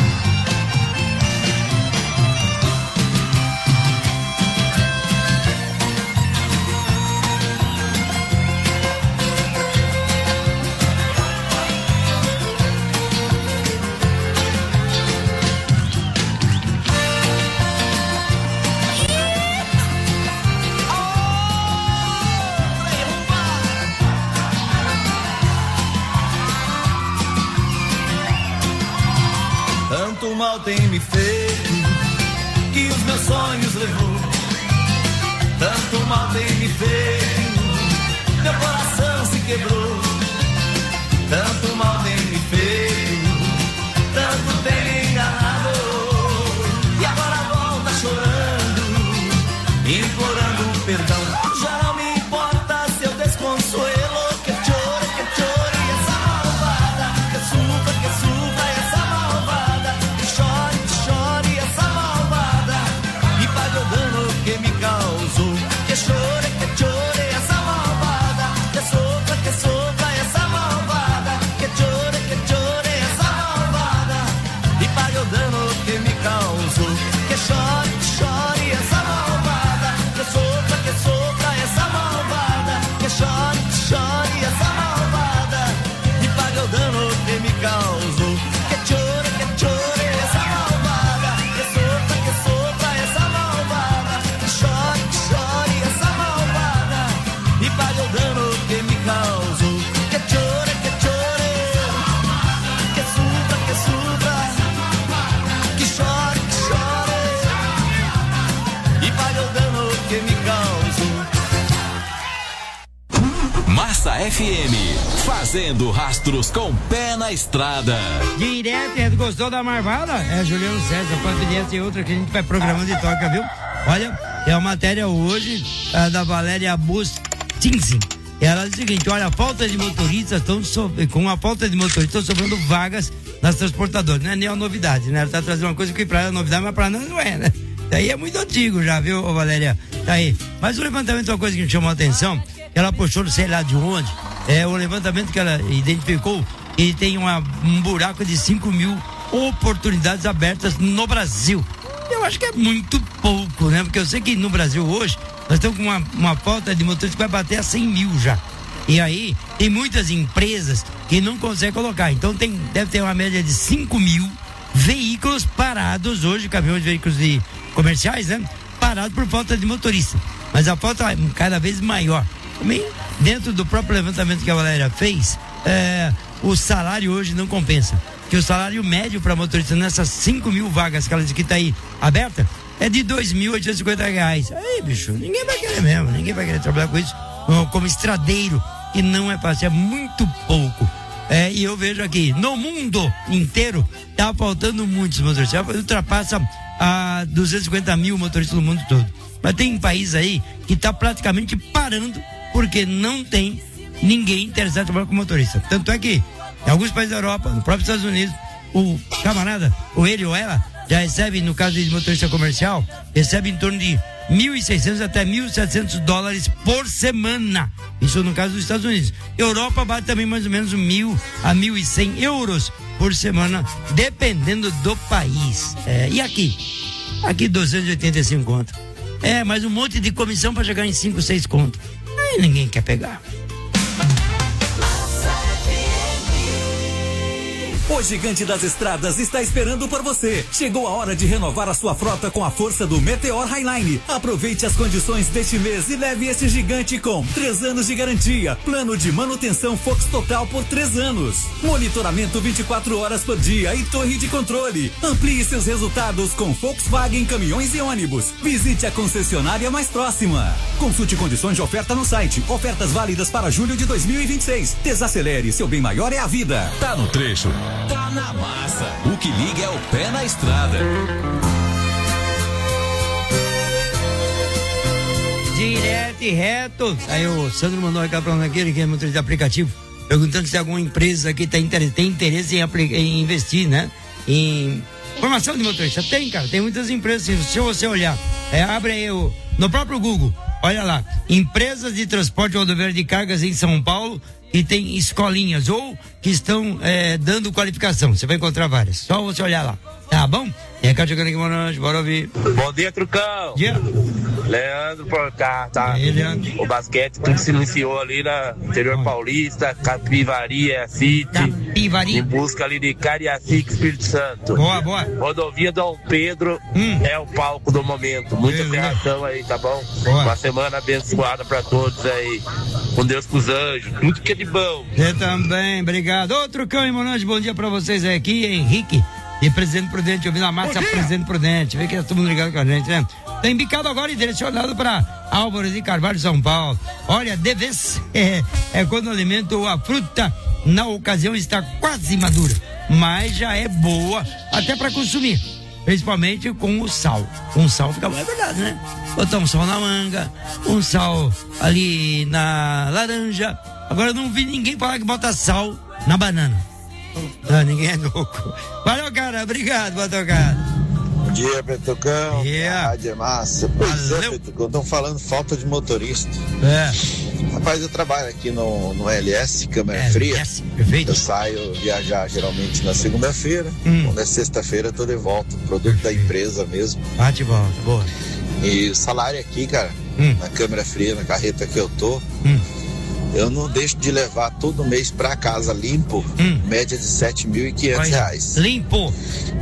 Tanto mal tem me feito que os meus sonhos levou. Tanto mal tem me feito, meu coração se quebrou. Tanto mal tem me feito, tanto tem me enganado. E agora volta chorando, implorando perdão. Já não me importa seu desconsuelo, que chore, que chore essa malvada, que sufra, que sufra essa malvada, que chore, que chore essa malvada, e pague o dano que me causou. Que chore, que chore essa malvada, que sofra, que sofra essa malvada, que chore, que chore essa malvada, e pague o dano que me causou. Que chore, que chore essa malvada, que sofra, que sofra essa malvada, que chore, que chore essa malvada, e pague o dano que me causou. Que chore, que chore essa malvada, que sofra, que sofra essa malvada, que chore, que chore essa malvada, e pague o dano que me causou. Que chore, que chore, que sofra, que sofra, que chore, que chore, e pague o dano que me causou. Massa F M, fazendo rastros com pé na estrada. Direto, é, gostou da Marvada? É Juliano César, Providência e outra que a gente vai programando e toca, viu? Olha, é uma matéria hoje é, da Valéria Bustinzi. Ela diz o seguinte, olha, a falta de motoristas, estão so... com a falta de motoristas, estão sobrando vagas nas transportadoras. Não é nem uma novidade, né? Ela tá trazendo uma coisa que pra ela é novidade, mas pra nós não é, né? Daí é muito antigo já, viu, Valéria? Tá aí. Mas o levantamento é uma coisa que me chamou a atenção, ela puxou, não sei lá de onde, é o levantamento que ela identificou e tem uma, um buraco de cinco mil oportunidades abertas no Brasil. Eu acho que é muito pouco, né? Porque eu sei que no Brasil hoje nós estamos com uma, uma falta de motoristas que vai bater a cem mil já. E aí tem muitas empresas que não conseguem colocar. Então tem, deve ter uma média de cinco mil veículos parados hoje, caminhões de veículos de comerciais, né? Parados por falta de motorista. Mas a falta é cada vez maior. Também, dentro do próprio levantamento que a Valéria fez, é, o salário hoje não compensa. Que o salário médio para motorista nessas cinco mil vagas que ela disse que está aí aberta é de dois mil oitocentos e cinquenta reais. Aí, bicho, ninguém vai querer mesmo, ninguém vai querer trabalhar com isso como estradeiro que não é fácil, é muito pouco. É, e eu vejo aqui, no mundo inteiro, tá faltando muitos motoristas. Ultrapassa a duzentos e cinquenta mil motoristas no mundo todo. Mas tem um país aí que tá praticamente parando porque não tem ninguém interessado em trabalhar com motorista. Tanto é que em alguns países da Europa, no próprio Estados Unidos, o camarada, ou ele ou ela, já recebe, no caso de motorista comercial, recebe em torno de mil e seiscentos até mil e setecentos dólares por semana. Isso no caso dos Estados Unidos. Europa bate também mais ou menos mil a mil e cem euros por semana, dependendo do país. É, e aqui? Aqui duzentos e oitenta e cinco conto. É, mas um monte de comissão para chegar em cinco, seis conto. Aí ninguém quer pegar. O Gigante das Estradas está esperando por você. Chegou a hora de renovar a sua frota com a força do Meteor Highline. Aproveite as condições deste mês e leve esse gigante com três anos de garantia, plano de manutenção Fox Total por três anos, monitoramento vinte e quatro horas por dia e torre de controle. Amplie seus resultados com Volkswagen Caminhões e Ônibus. Visite a concessionária mais próxima. Consulte condições de oferta no site. Ofertas válidas para julho de dois mil e vinte e seis. Desacelere, seu bem maior é a vida. Tá no trecho. Tá na massa. O que liga é o pé na estrada. Direto e reto. Aí o Sandro mandou um recado pra nós aqui, ele que é motorista de aplicativo, perguntando se alguma empresa aqui tem interesse, tem interesse em, apli- em investir, né? Em formação de motorista. Tem, cara, tem muitas empresas. Se você olhar, é, abre aí o, no próprio Google, olha lá, empresas de transporte rodoviário de cargas em São Paulo, e tem escolinhas ou que estão é, dando qualificação. Você vai encontrar várias. Só você olhar lá. Tá bom? E aí, chegando aqui, boa noite, bora ouvir. Bom dia, Trucão. Dia. Leandro por cá, tá? Aí, Leandro. O basquete tudo se iniciou ali na interior Bom. paulista, Capivaria, City. Capivaria. Em busca ali de Cariacica, Espírito Santo. Boa, boa. Rodovia Dom Pedro hum. é o palco do momento. Muita ferração aí, tá bom? Boa. Uma semana abençoada pra todos aí. Com Deus com os anjos. Tudo que é de bom. Você também, obrigado. Outro cão e monange, bom dia pra vocês aqui, Henrique. E Presidente Prudente, ouvindo a massa Presidente Prudente. Vê que tá todo mundo ligado com a gente, né? Tá embicado agora e direcionado para Álvares de Carvalho, São Paulo. Olha, deve ser, é, é quando o alimento ou a fruta, na ocasião, está quase madura, mas já é boa até para consumir. Principalmente com o sal. Com o sal fica bom, é verdade, né? Botar um sal na manga, um sal ali na laranja. Agora eu não vi ninguém falar que bota sal na banana. Não, ninguém é louco. Valeu, cara, obrigado, Botocado. Bom dia, Petocão. Yeah. Rádio é massa. Pois Valeu. é, Petocão, estão falando falta de motorista. É. Rapaz, eu trabalho aqui no, no L S, câmera L S, fria. Perfeito. Eu saio viajar geralmente na segunda-feira. Hum. Quando é sexta-feira, eu tô de volta. Produto da empresa mesmo. Bate e volta, boa. E o salário aqui, cara, hum. na câmera fria, na carreta que eu tô, hum. eu não deixo de levar todo mês pra casa limpo, hum. média de sete mil e quinhentos reais. Limpo.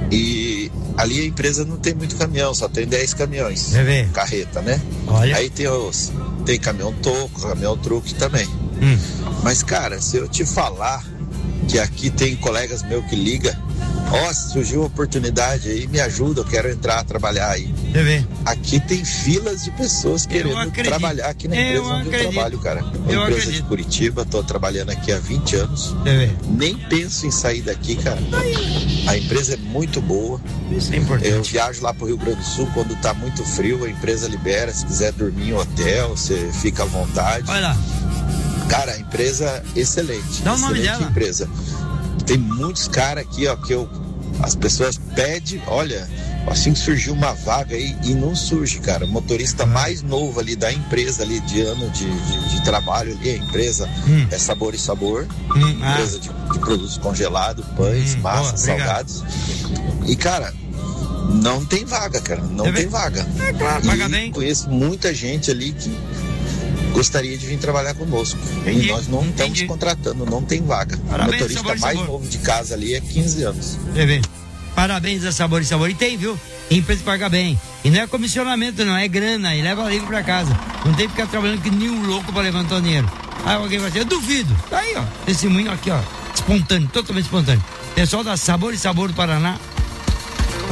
E ali a empresa não tem muito caminhão, só tem dez caminhões. Vai ver. Carreta, né? Olha. Aí tem os tem caminhão toco, caminhão truque também. Hum. Mas, cara, se eu te falar que aqui tem colegas meus que ligam, ó, oh, surgiu uma oportunidade aí, me ajuda, eu quero entrar, trabalhar aí. Você vê. Aqui tem filas de pessoas querendo trabalhar aqui na empresa eu onde acredito. eu trabalho, cara. Uma Eu empresa acredito. de Curitiba, tô trabalhando aqui há vinte anos. Você vê. Nem penso em sair daqui, cara. A empresa é muito boa. Isso é importante. Eu viajo lá pro Rio Grande do Sul quando tá muito frio, a empresa libera. Se quiser dormir em hotel, você fica à vontade. Olha lá. Cara, a empresa é excelente. Dá o nome excelente dela. Empresa. Tem muitos caras aqui, ó, que eu, as pessoas pedem, olha, assim que surgiu uma vaga aí e não surge, cara. O motorista mais novo ali da empresa ali, de ano de, de, de trabalho ali, a empresa hum. é Sabor e Sabor, hum, ah. empresa de, de produtos congelados, pães, hum, massas, boa, salgados. E, cara, não tem vaga, cara, não é tem vaga. É claro, paga bem. Conheço muita gente ali que gostaria de vir trabalhar conosco. Entendi, E nós não entendi. estamos contratando, não tem vaga. Parabéns, o motorista Sabor e mais Sabor. novo de casa ali é quinze anos. Você vê. Parabéns a Sabor e Sabor. E tem, viu? Empresa paga bem. E não é comissionamento, não, é grana. E leva livre pra casa. Não tem que ficar trabalhando que nem um louco pra levantar o dinheiro. Aí alguém vai dizer, eu duvido. Tá aí, ó. Testemunho aqui, ó. Espontâneo, totalmente espontâneo. Pessoal da Sabor e Sabor do Paraná.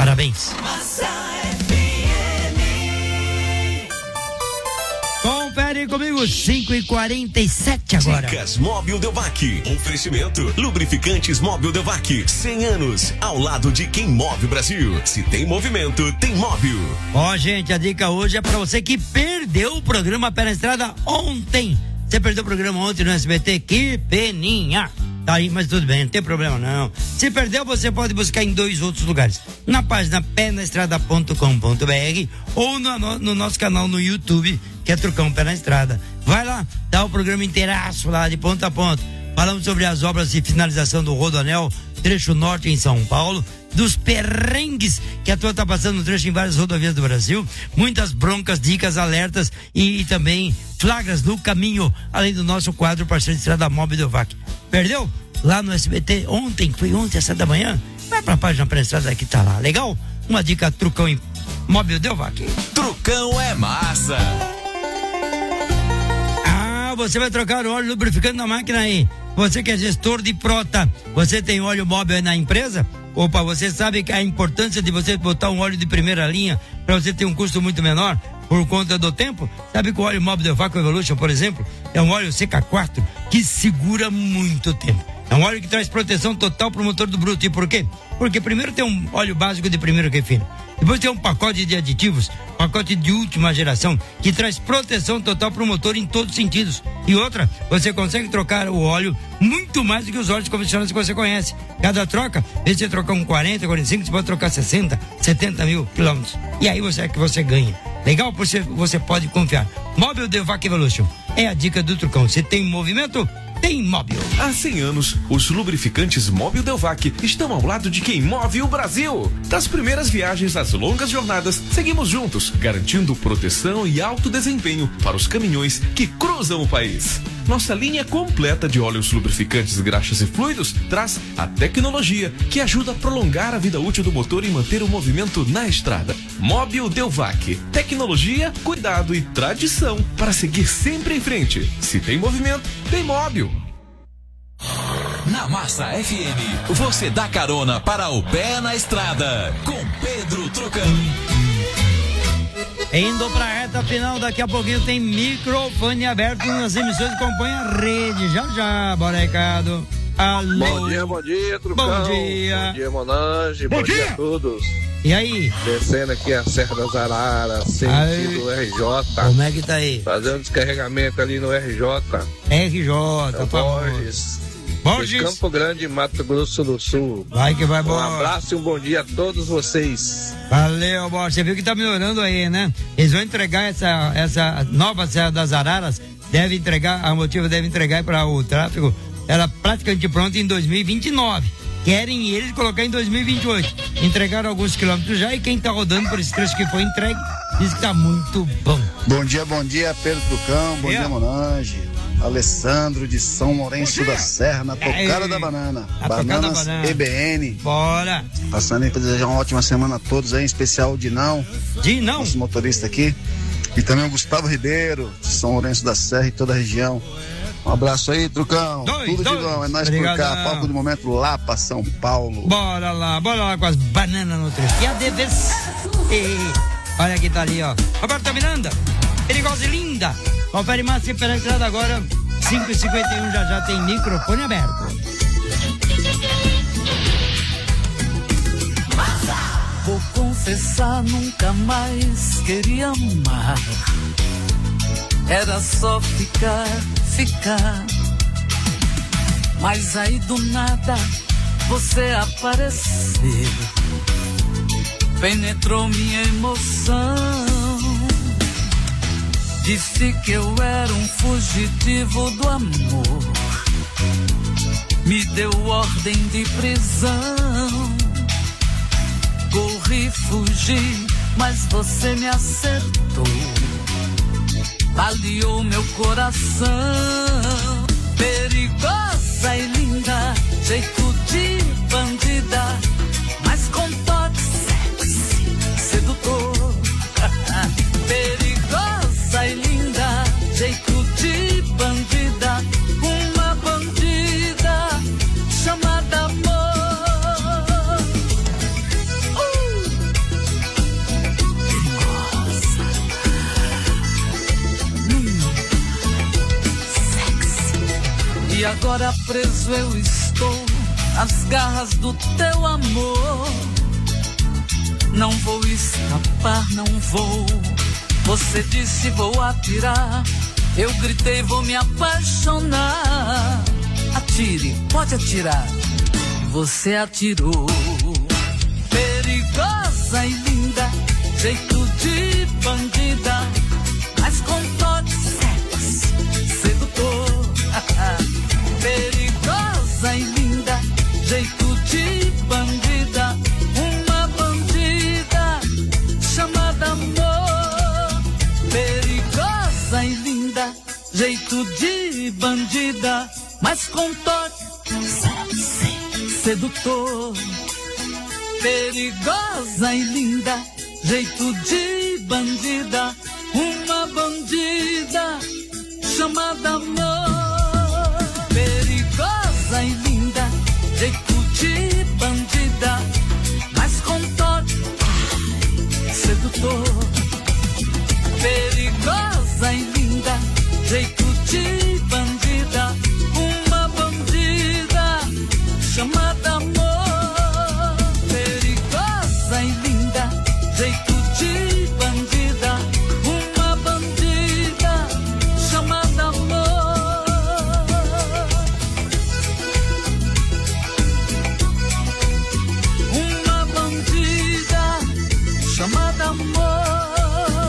Parabéns. Massa F M. Confere Confere comigo, cinco e quarenta e sete agora. Dicas Móbil Delvac. Oferecimento. Lubrificantes Móbil Delvac. cem anos. Ao lado de quem move o Brasil. Se tem movimento, tem móvel. Ó, oh, gente, a dica hoje é pra você que perdeu o programa Pé na Estrada ontem. Você perdeu o programa ontem no S B T? Que peninha. Tá aí, mas tudo bem, não tem problema não. Se perdeu, você pode buscar em dois outros lugares. Na página pé na estrada ponto com ponto b r ou no, no, no nosso canal no YouTube, que é Trucão Pé na Estrada. Vai lá, dá o programa inteiraço lá, de ponta a ponta. Falamos sobre as obras de finalização do Rodoanel, trecho norte em São Paulo, dos perrengues que a tua tá passando no trecho em várias rodovias do Brasil, muitas broncas, dicas, alertas e, e também flagras no caminho, além do nosso quadro parceiro de Estrada Móbil Delvac. Perdeu? Lá no S B T ontem, foi ontem, às sete da manhã, vai pra página Pé na Estrada que tá lá, legal? Uma dica Trucão em Móbil Delvac. Trucão é massa. Ah, você vai trocar o óleo lubrificante na máquina aí. Você que é gestor de frota, você tem óleo móvel aí na empresa? Opa, você sabe que a importância de você botar um óleo de primeira linha para você ter um custo muito menor por conta do tempo? Sabe que o óleo móvel Delvac Evolution, por exemplo, é um óleo C K quatro que segura muito tempo. É um óleo que traz proteção total pro motor do bruto. E por quê? Porque primeiro tem um óleo básico de primeiro refino. Depois tem um pacote de aditivos, pacote de última geração, que traz proteção total pro motor em todos os sentidos. E outra, você consegue trocar o óleo muito mais do que os óleos convencionais que você conhece. Cada troca, se você trocar um quarenta, quarenta e cinco, você pode trocar sessenta, setenta mil quilômetros. E aí você é que você ganha. Legal? Você, você pode confiar. Móvel Delvac Evolution é a dica do Trucão. Se tem movimento, tem móvel. Há cem anos, os lubrificantes Móbil Delvac estão ao lado de quem move o Brasil. Das primeiras viagens às longas jornadas, seguimos juntos, garantindo proteção e alto desempenho para os caminhões que cruzam o país. Nossa linha completa de óleos lubrificantes, graxas e fluidos traz a tecnologia que ajuda a prolongar a vida útil do motor e manter o movimento na estrada. Móbil Delvac. Tecnologia, cuidado e tradição para seguir sempre em frente. Se tem movimento, tem móvel. Na Massa F M, você dá carona para o Pé na Estrada com Pedro Trucão. Indo pra reta final, daqui a pouquinho tem microfone aberto nas emissões que compõem a rede. Já já, bora recado. Alô. Bom dia, bom dia, Trucão. Bom dia. Bom dia, Monange. Bom, bom dia. dia a todos. E aí? Descendo aqui a Serra das Araras, sentido R J. Como é que tá aí? Fazendo descarregamento ali no R J. R J, é Borges. Borges. Campo Grande, Mato Grosso do Sul. Vai que vai, Um Borges. abraço e um bom dia a todos vocês. Valeu, Borges. Você viu que tá melhorando aí, né? Eles vão entregar essa, essa nova Serra das Araras, deve entregar, a Motiva deve entregar para o tráfego, ela praticamente pronta em dois mil e vinte e nove. Querem eles colocar em dois mil e vinte e oito. Entregaram alguns quilômetros já e quem tá rodando por esse trecho que foi entregue diz que tá muito bom. Bom dia, bom dia, Pedro Trucão, bom dia, Monange. Alessandro de São Lourenço da Serra, na tocada da banana. A Bananas da banana. E B N. Bora! Passando aí para desejar uma ótima semana a todos aí, em especial o Dinão. Dinão? Nosso motorista aqui. E também o Gustavo Ribeiro, de São Lourenço da Serra e toda a região. Um abraço aí, Trucão. Dois, Tudo dois. de bom. É nóis por cá. Palco do momento lá pra São Paulo. Bora lá, bora lá com as bananas no trecho. E a D V C. Olha que tá ali, ó. Roberta Miranda, perigosa e linda. Confere mais se pela estrada agora. cinco e cinquenta e um, já já tem microfone aberto. Vou confessar, nunca mais queria amar. Era só ficar, ficar. Mas aí do nada você apareceu. Penetrou minha emoção. Disse que eu era um fugitivo do amor. Me deu ordem de prisão. Corri, fugi, mas você me acertou. Baleou meu coração. Perigosa e linda, jeito de bandida, mas com toque sexy, sedutor. Perigosa e linda, jeito de bandida, uma bandida chamada amor. Uh! Perigosa. Hum. Agora preso eu estou nas garras do teu amor. Não vou escapar, não vou. Você disse vou atirar. Eu gritei vou me apaixonar. Atire, pode atirar. Você atirou. Perigosa e linda, jeito de bandida, mas com toque sexy, sedutor. Perigosa e linda, jeito de bandida, uma bandida chamada amor. Perigosa e linda, jeito de bandida, mas com toque sexy, sedutor. Perigosa e linda, jeito de bandida, uma bandida chamada amor. Perigosa e linda, jeito de bandida, mas com toque sedutor. Perigosa e linda, jeito de bandida, uma bandida chamada amor. Perigosa e linda, jeito de bandida, uma bandida chamada amor. Uma bandida chamada amor.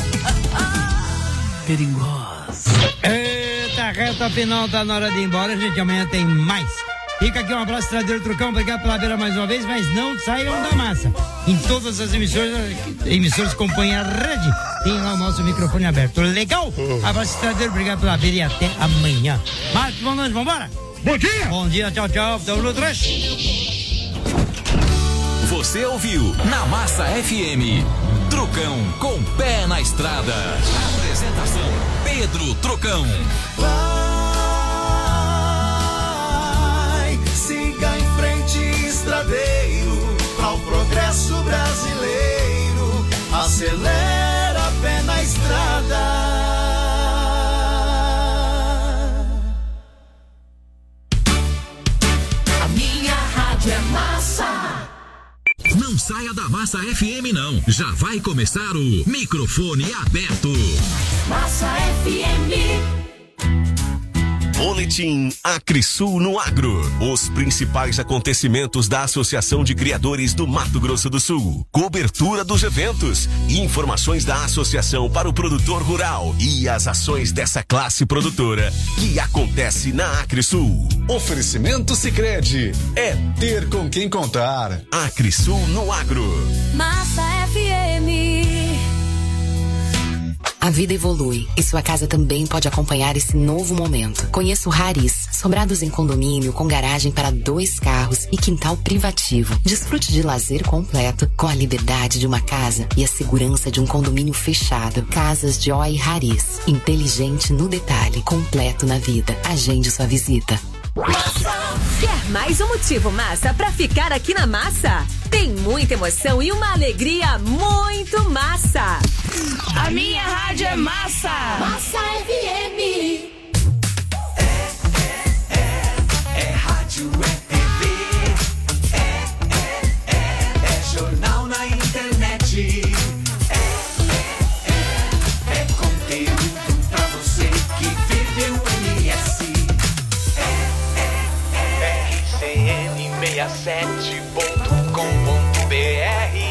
Perigosa. Eita, reta final, tá na hora de ir embora, gente. Amanhã tem mais. Fica aqui um abraço, Estradeiro Trucão. Obrigado pela beira mais uma vez, mas não saiam da massa. Em todas as emissoras, emissoras que compõem a rede, tem lá o nosso microfone aberto. Legal? Abraço, Estradeiro. Obrigado pela beira e até amanhã. Marcos, boa noite, vambora? Bom dia! Bom dia, tchau, tchau. Tamo no trecho. Você ouviu na Massa F M, Trucão com pé na estrada. Apresentação Pedro Trucão. Vai, siga em frente, estradeiro, ao progresso brasileiro. Acelera, pé na estrada. A minha rádio é massa. Não saia da Massa F M não, já vai começar o microfone aberto. Massa F M. Boletim Acrisul no Agro. Os principais acontecimentos da Associação de Criadores do Mato Grosso do Sul. Cobertura dos eventos. Informações da associação para o produtor rural e as ações dessa classe produtora que acontece na Acrisul. Oferecimento Sicredi. É ter com quem contar. Acrisul no Agro. Massa F M. A vida evolui e sua casa também pode acompanhar esse novo momento. Conheça o Rariz, sobrados em condomínio com garagem para dois carros e quintal privativo. Desfrute de lazer completo com a liberdade de uma casa e a segurança de um condomínio fechado. Casas Joy Rariz. Inteligente no detalhe, completo na vida. Agende sua visita. Quer mais um motivo massa pra ficar aqui na Massa? Tem muita emoção e uma alegria muito massa. A minha rádio é massa. Massa F M. É, é, é, é rádio, é T V. É, é, é, é jornal na internet. É, é, é, é conteúdo pra você que vive o M S. R C N sessenta e sete ponto com ponto B R.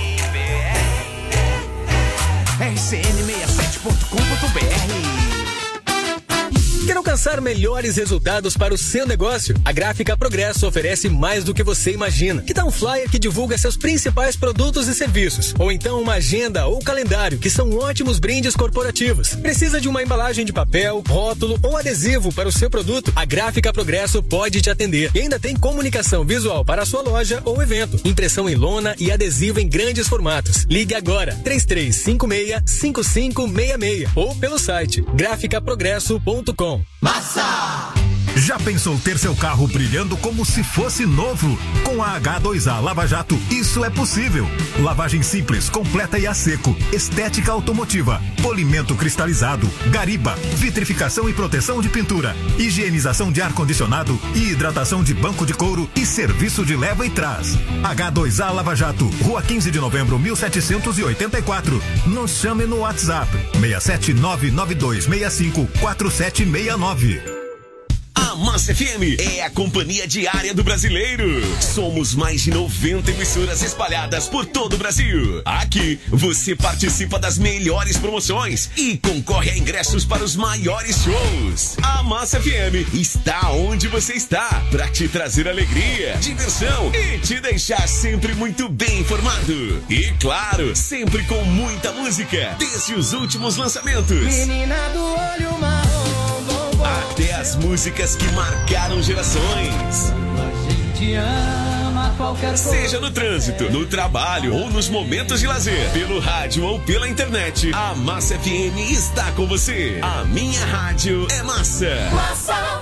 R C N sessenta e sete ponto com ponto B R. Quer alcançar melhores resultados para o seu negócio? A Gráfica Progresso oferece mais do que você imagina. Que tal um flyer que divulga seus principais produtos e serviços? Ou então uma agenda ou calendário, que são ótimos brindes corporativos. Precisa de uma embalagem de papel, rótulo ou adesivo para o seu produto? A Gráfica Progresso pode te atender. E ainda tem comunicação visual para a sua loja ou evento. Impressão em lona e adesivo em grandes formatos. Ligue agora, três três cinco seis, cinco cinco seis seis ou pelo site gráfica progresso ponto com. Massa! Já pensou ter seu carro brilhando como se fosse novo? Com a H dois A Lava Jato, isso é possível. Lavagem simples, completa e a seco, estética automotiva, polimento cristalizado, gariba, vitrificação e proteção de pintura, higienização de ar-condicionado e hidratação de banco de couro e serviço de leva e trás. H dois A Lava Jato, Rua quinze de novembro, mil setecentos e oitenta e quatro. Nos chame no WhatsApp seis sete nove nove dois seis cinco quatro sete seis nove. A Massa F M é a companhia diária do brasileiro. Somos mais de noventa emissoras espalhadas por todo o Brasil. Aqui você participa das melhores promoções e concorre a ingressos para os maiores shows. A Massa F M está onde você está para te trazer alegria, diversão e te deixar sempre muito bem informado. E claro, sempre com muita música, desde os últimos lançamentos. Menina do olho marrom, até as músicas que marcaram gerações. a gente ama qualquer coisa. Seja no trânsito, no trabalho ou nos momentos de lazer, pelo rádio ou pela internet, a Massa F M está com você. A minha rádio é Massa. Massa.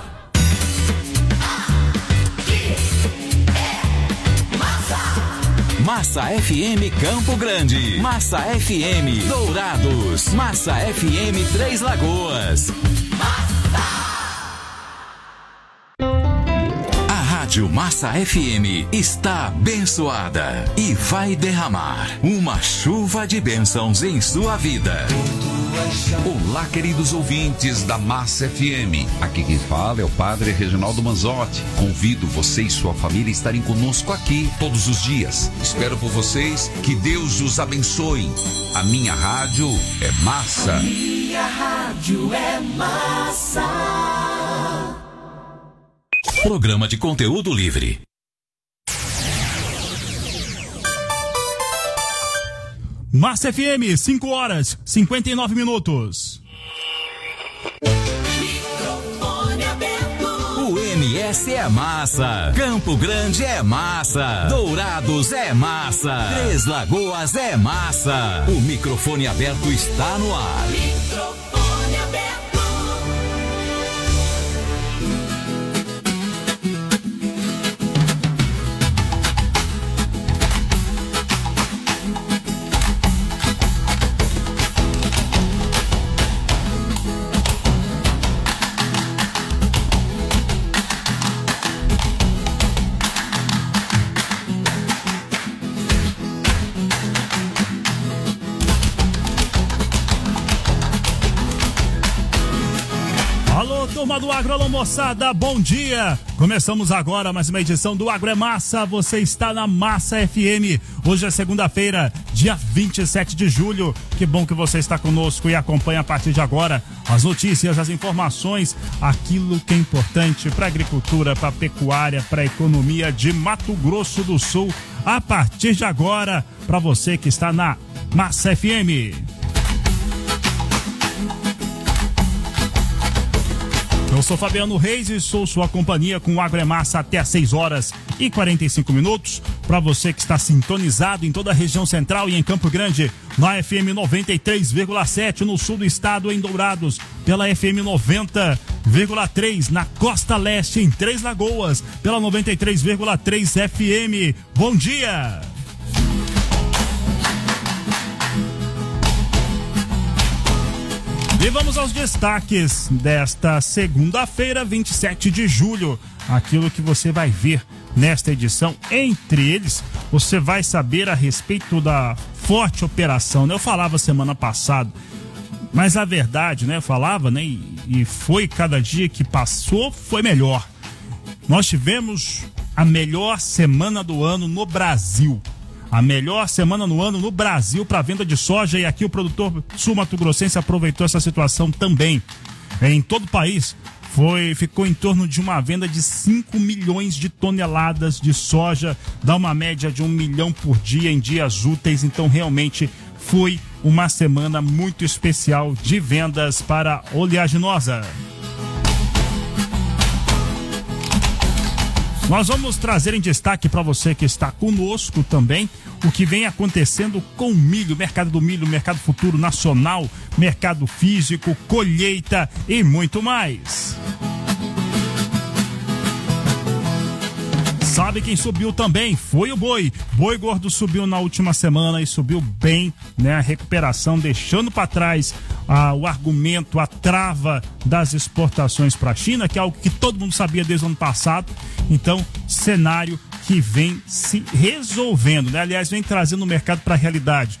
Massa F M Campo Grande, Massa F M Dourados, Massa F M Três Lagoas. A Rádio Massa F M está abençoada e vai derramar uma chuva de bênçãos em sua vida. Olá, queridos ouvintes da Massa F M. Aqui quem fala é o Padre Reginaldo Manzotti. Convido você e sua família a estarem conosco aqui todos os dias. Espero por vocês, que Deus os abençoe. A minha rádio é Massa. Minha rádio é Massa. Programa de conteúdo livre. Massa F M, cinco horas, cinquenta e nove minutos. O M S é massa, Campo Grande é massa, Dourados é massa, Três Lagoas é massa. O microfone aberto está no ar. Microfone aberto. Turma do Agro, alô moçada, bom dia! Começamos agora mais uma edição do Agro é Massa, você está na Massa F M. Hoje é segunda-feira, dia vinte e sete de julho. Que bom que você está conosco e acompanha a partir de agora as notícias, as informações, aquilo que é importante para a agricultura, para a pecuária, para a economia de Mato Grosso do Sul. A partir de agora, para você que está na Massa F M. Eu sou Fabiano Reis e sou sua companhia com o Agro é Massa até às seis horas e quarenta e cinco minutos. Para você que está sintonizado em toda a região central e em Campo Grande, na F M noventa e três vírgula sete, no sul do estado em Dourados, pela F M noventa vírgula três na Costa Leste em Três Lagoas, pela noventa e três vírgula três F M. Bom dia! E vamos aos destaques desta segunda-feira, vinte e sete de julho. Aquilo que você vai ver nesta edição, entre eles, você vai saber a respeito da forte operação, né? Eu falava semana passada, mas a verdade, né? Eu falava, né? E, e foi cada dia que passou, foi melhor. Nós tivemos a melhor semana do ano no Brasil. A melhor semana no ano no Brasil para venda de soja, e aqui o produtor sul-mato-grossense aproveitou essa situação também. Em todo o país foi, ficou em torno de uma venda de cinco milhões de toneladas de soja, dá uma média de um milhão por dia em dias úteis, então realmente foi uma semana muito especial de vendas para a oleaginosa. Nós vamos trazer em destaque para você que está conosco também o que vem acontecendo com o milho, mercado do milho, mercado futuro nacional, mercado físico, colheita e muito mais. Sabe quem subiu também? Foi o boi. Boi gordo subiu na última semana e subiu bem, né? A recuperação, deixando para trás ah, o argumento, a trava das exportações para a China, que é algo que todo mundo sabia desde o ano passado. Então, cenário que vem se resolvendo, né? Aliás, vem trazendo o mercado para a realidade.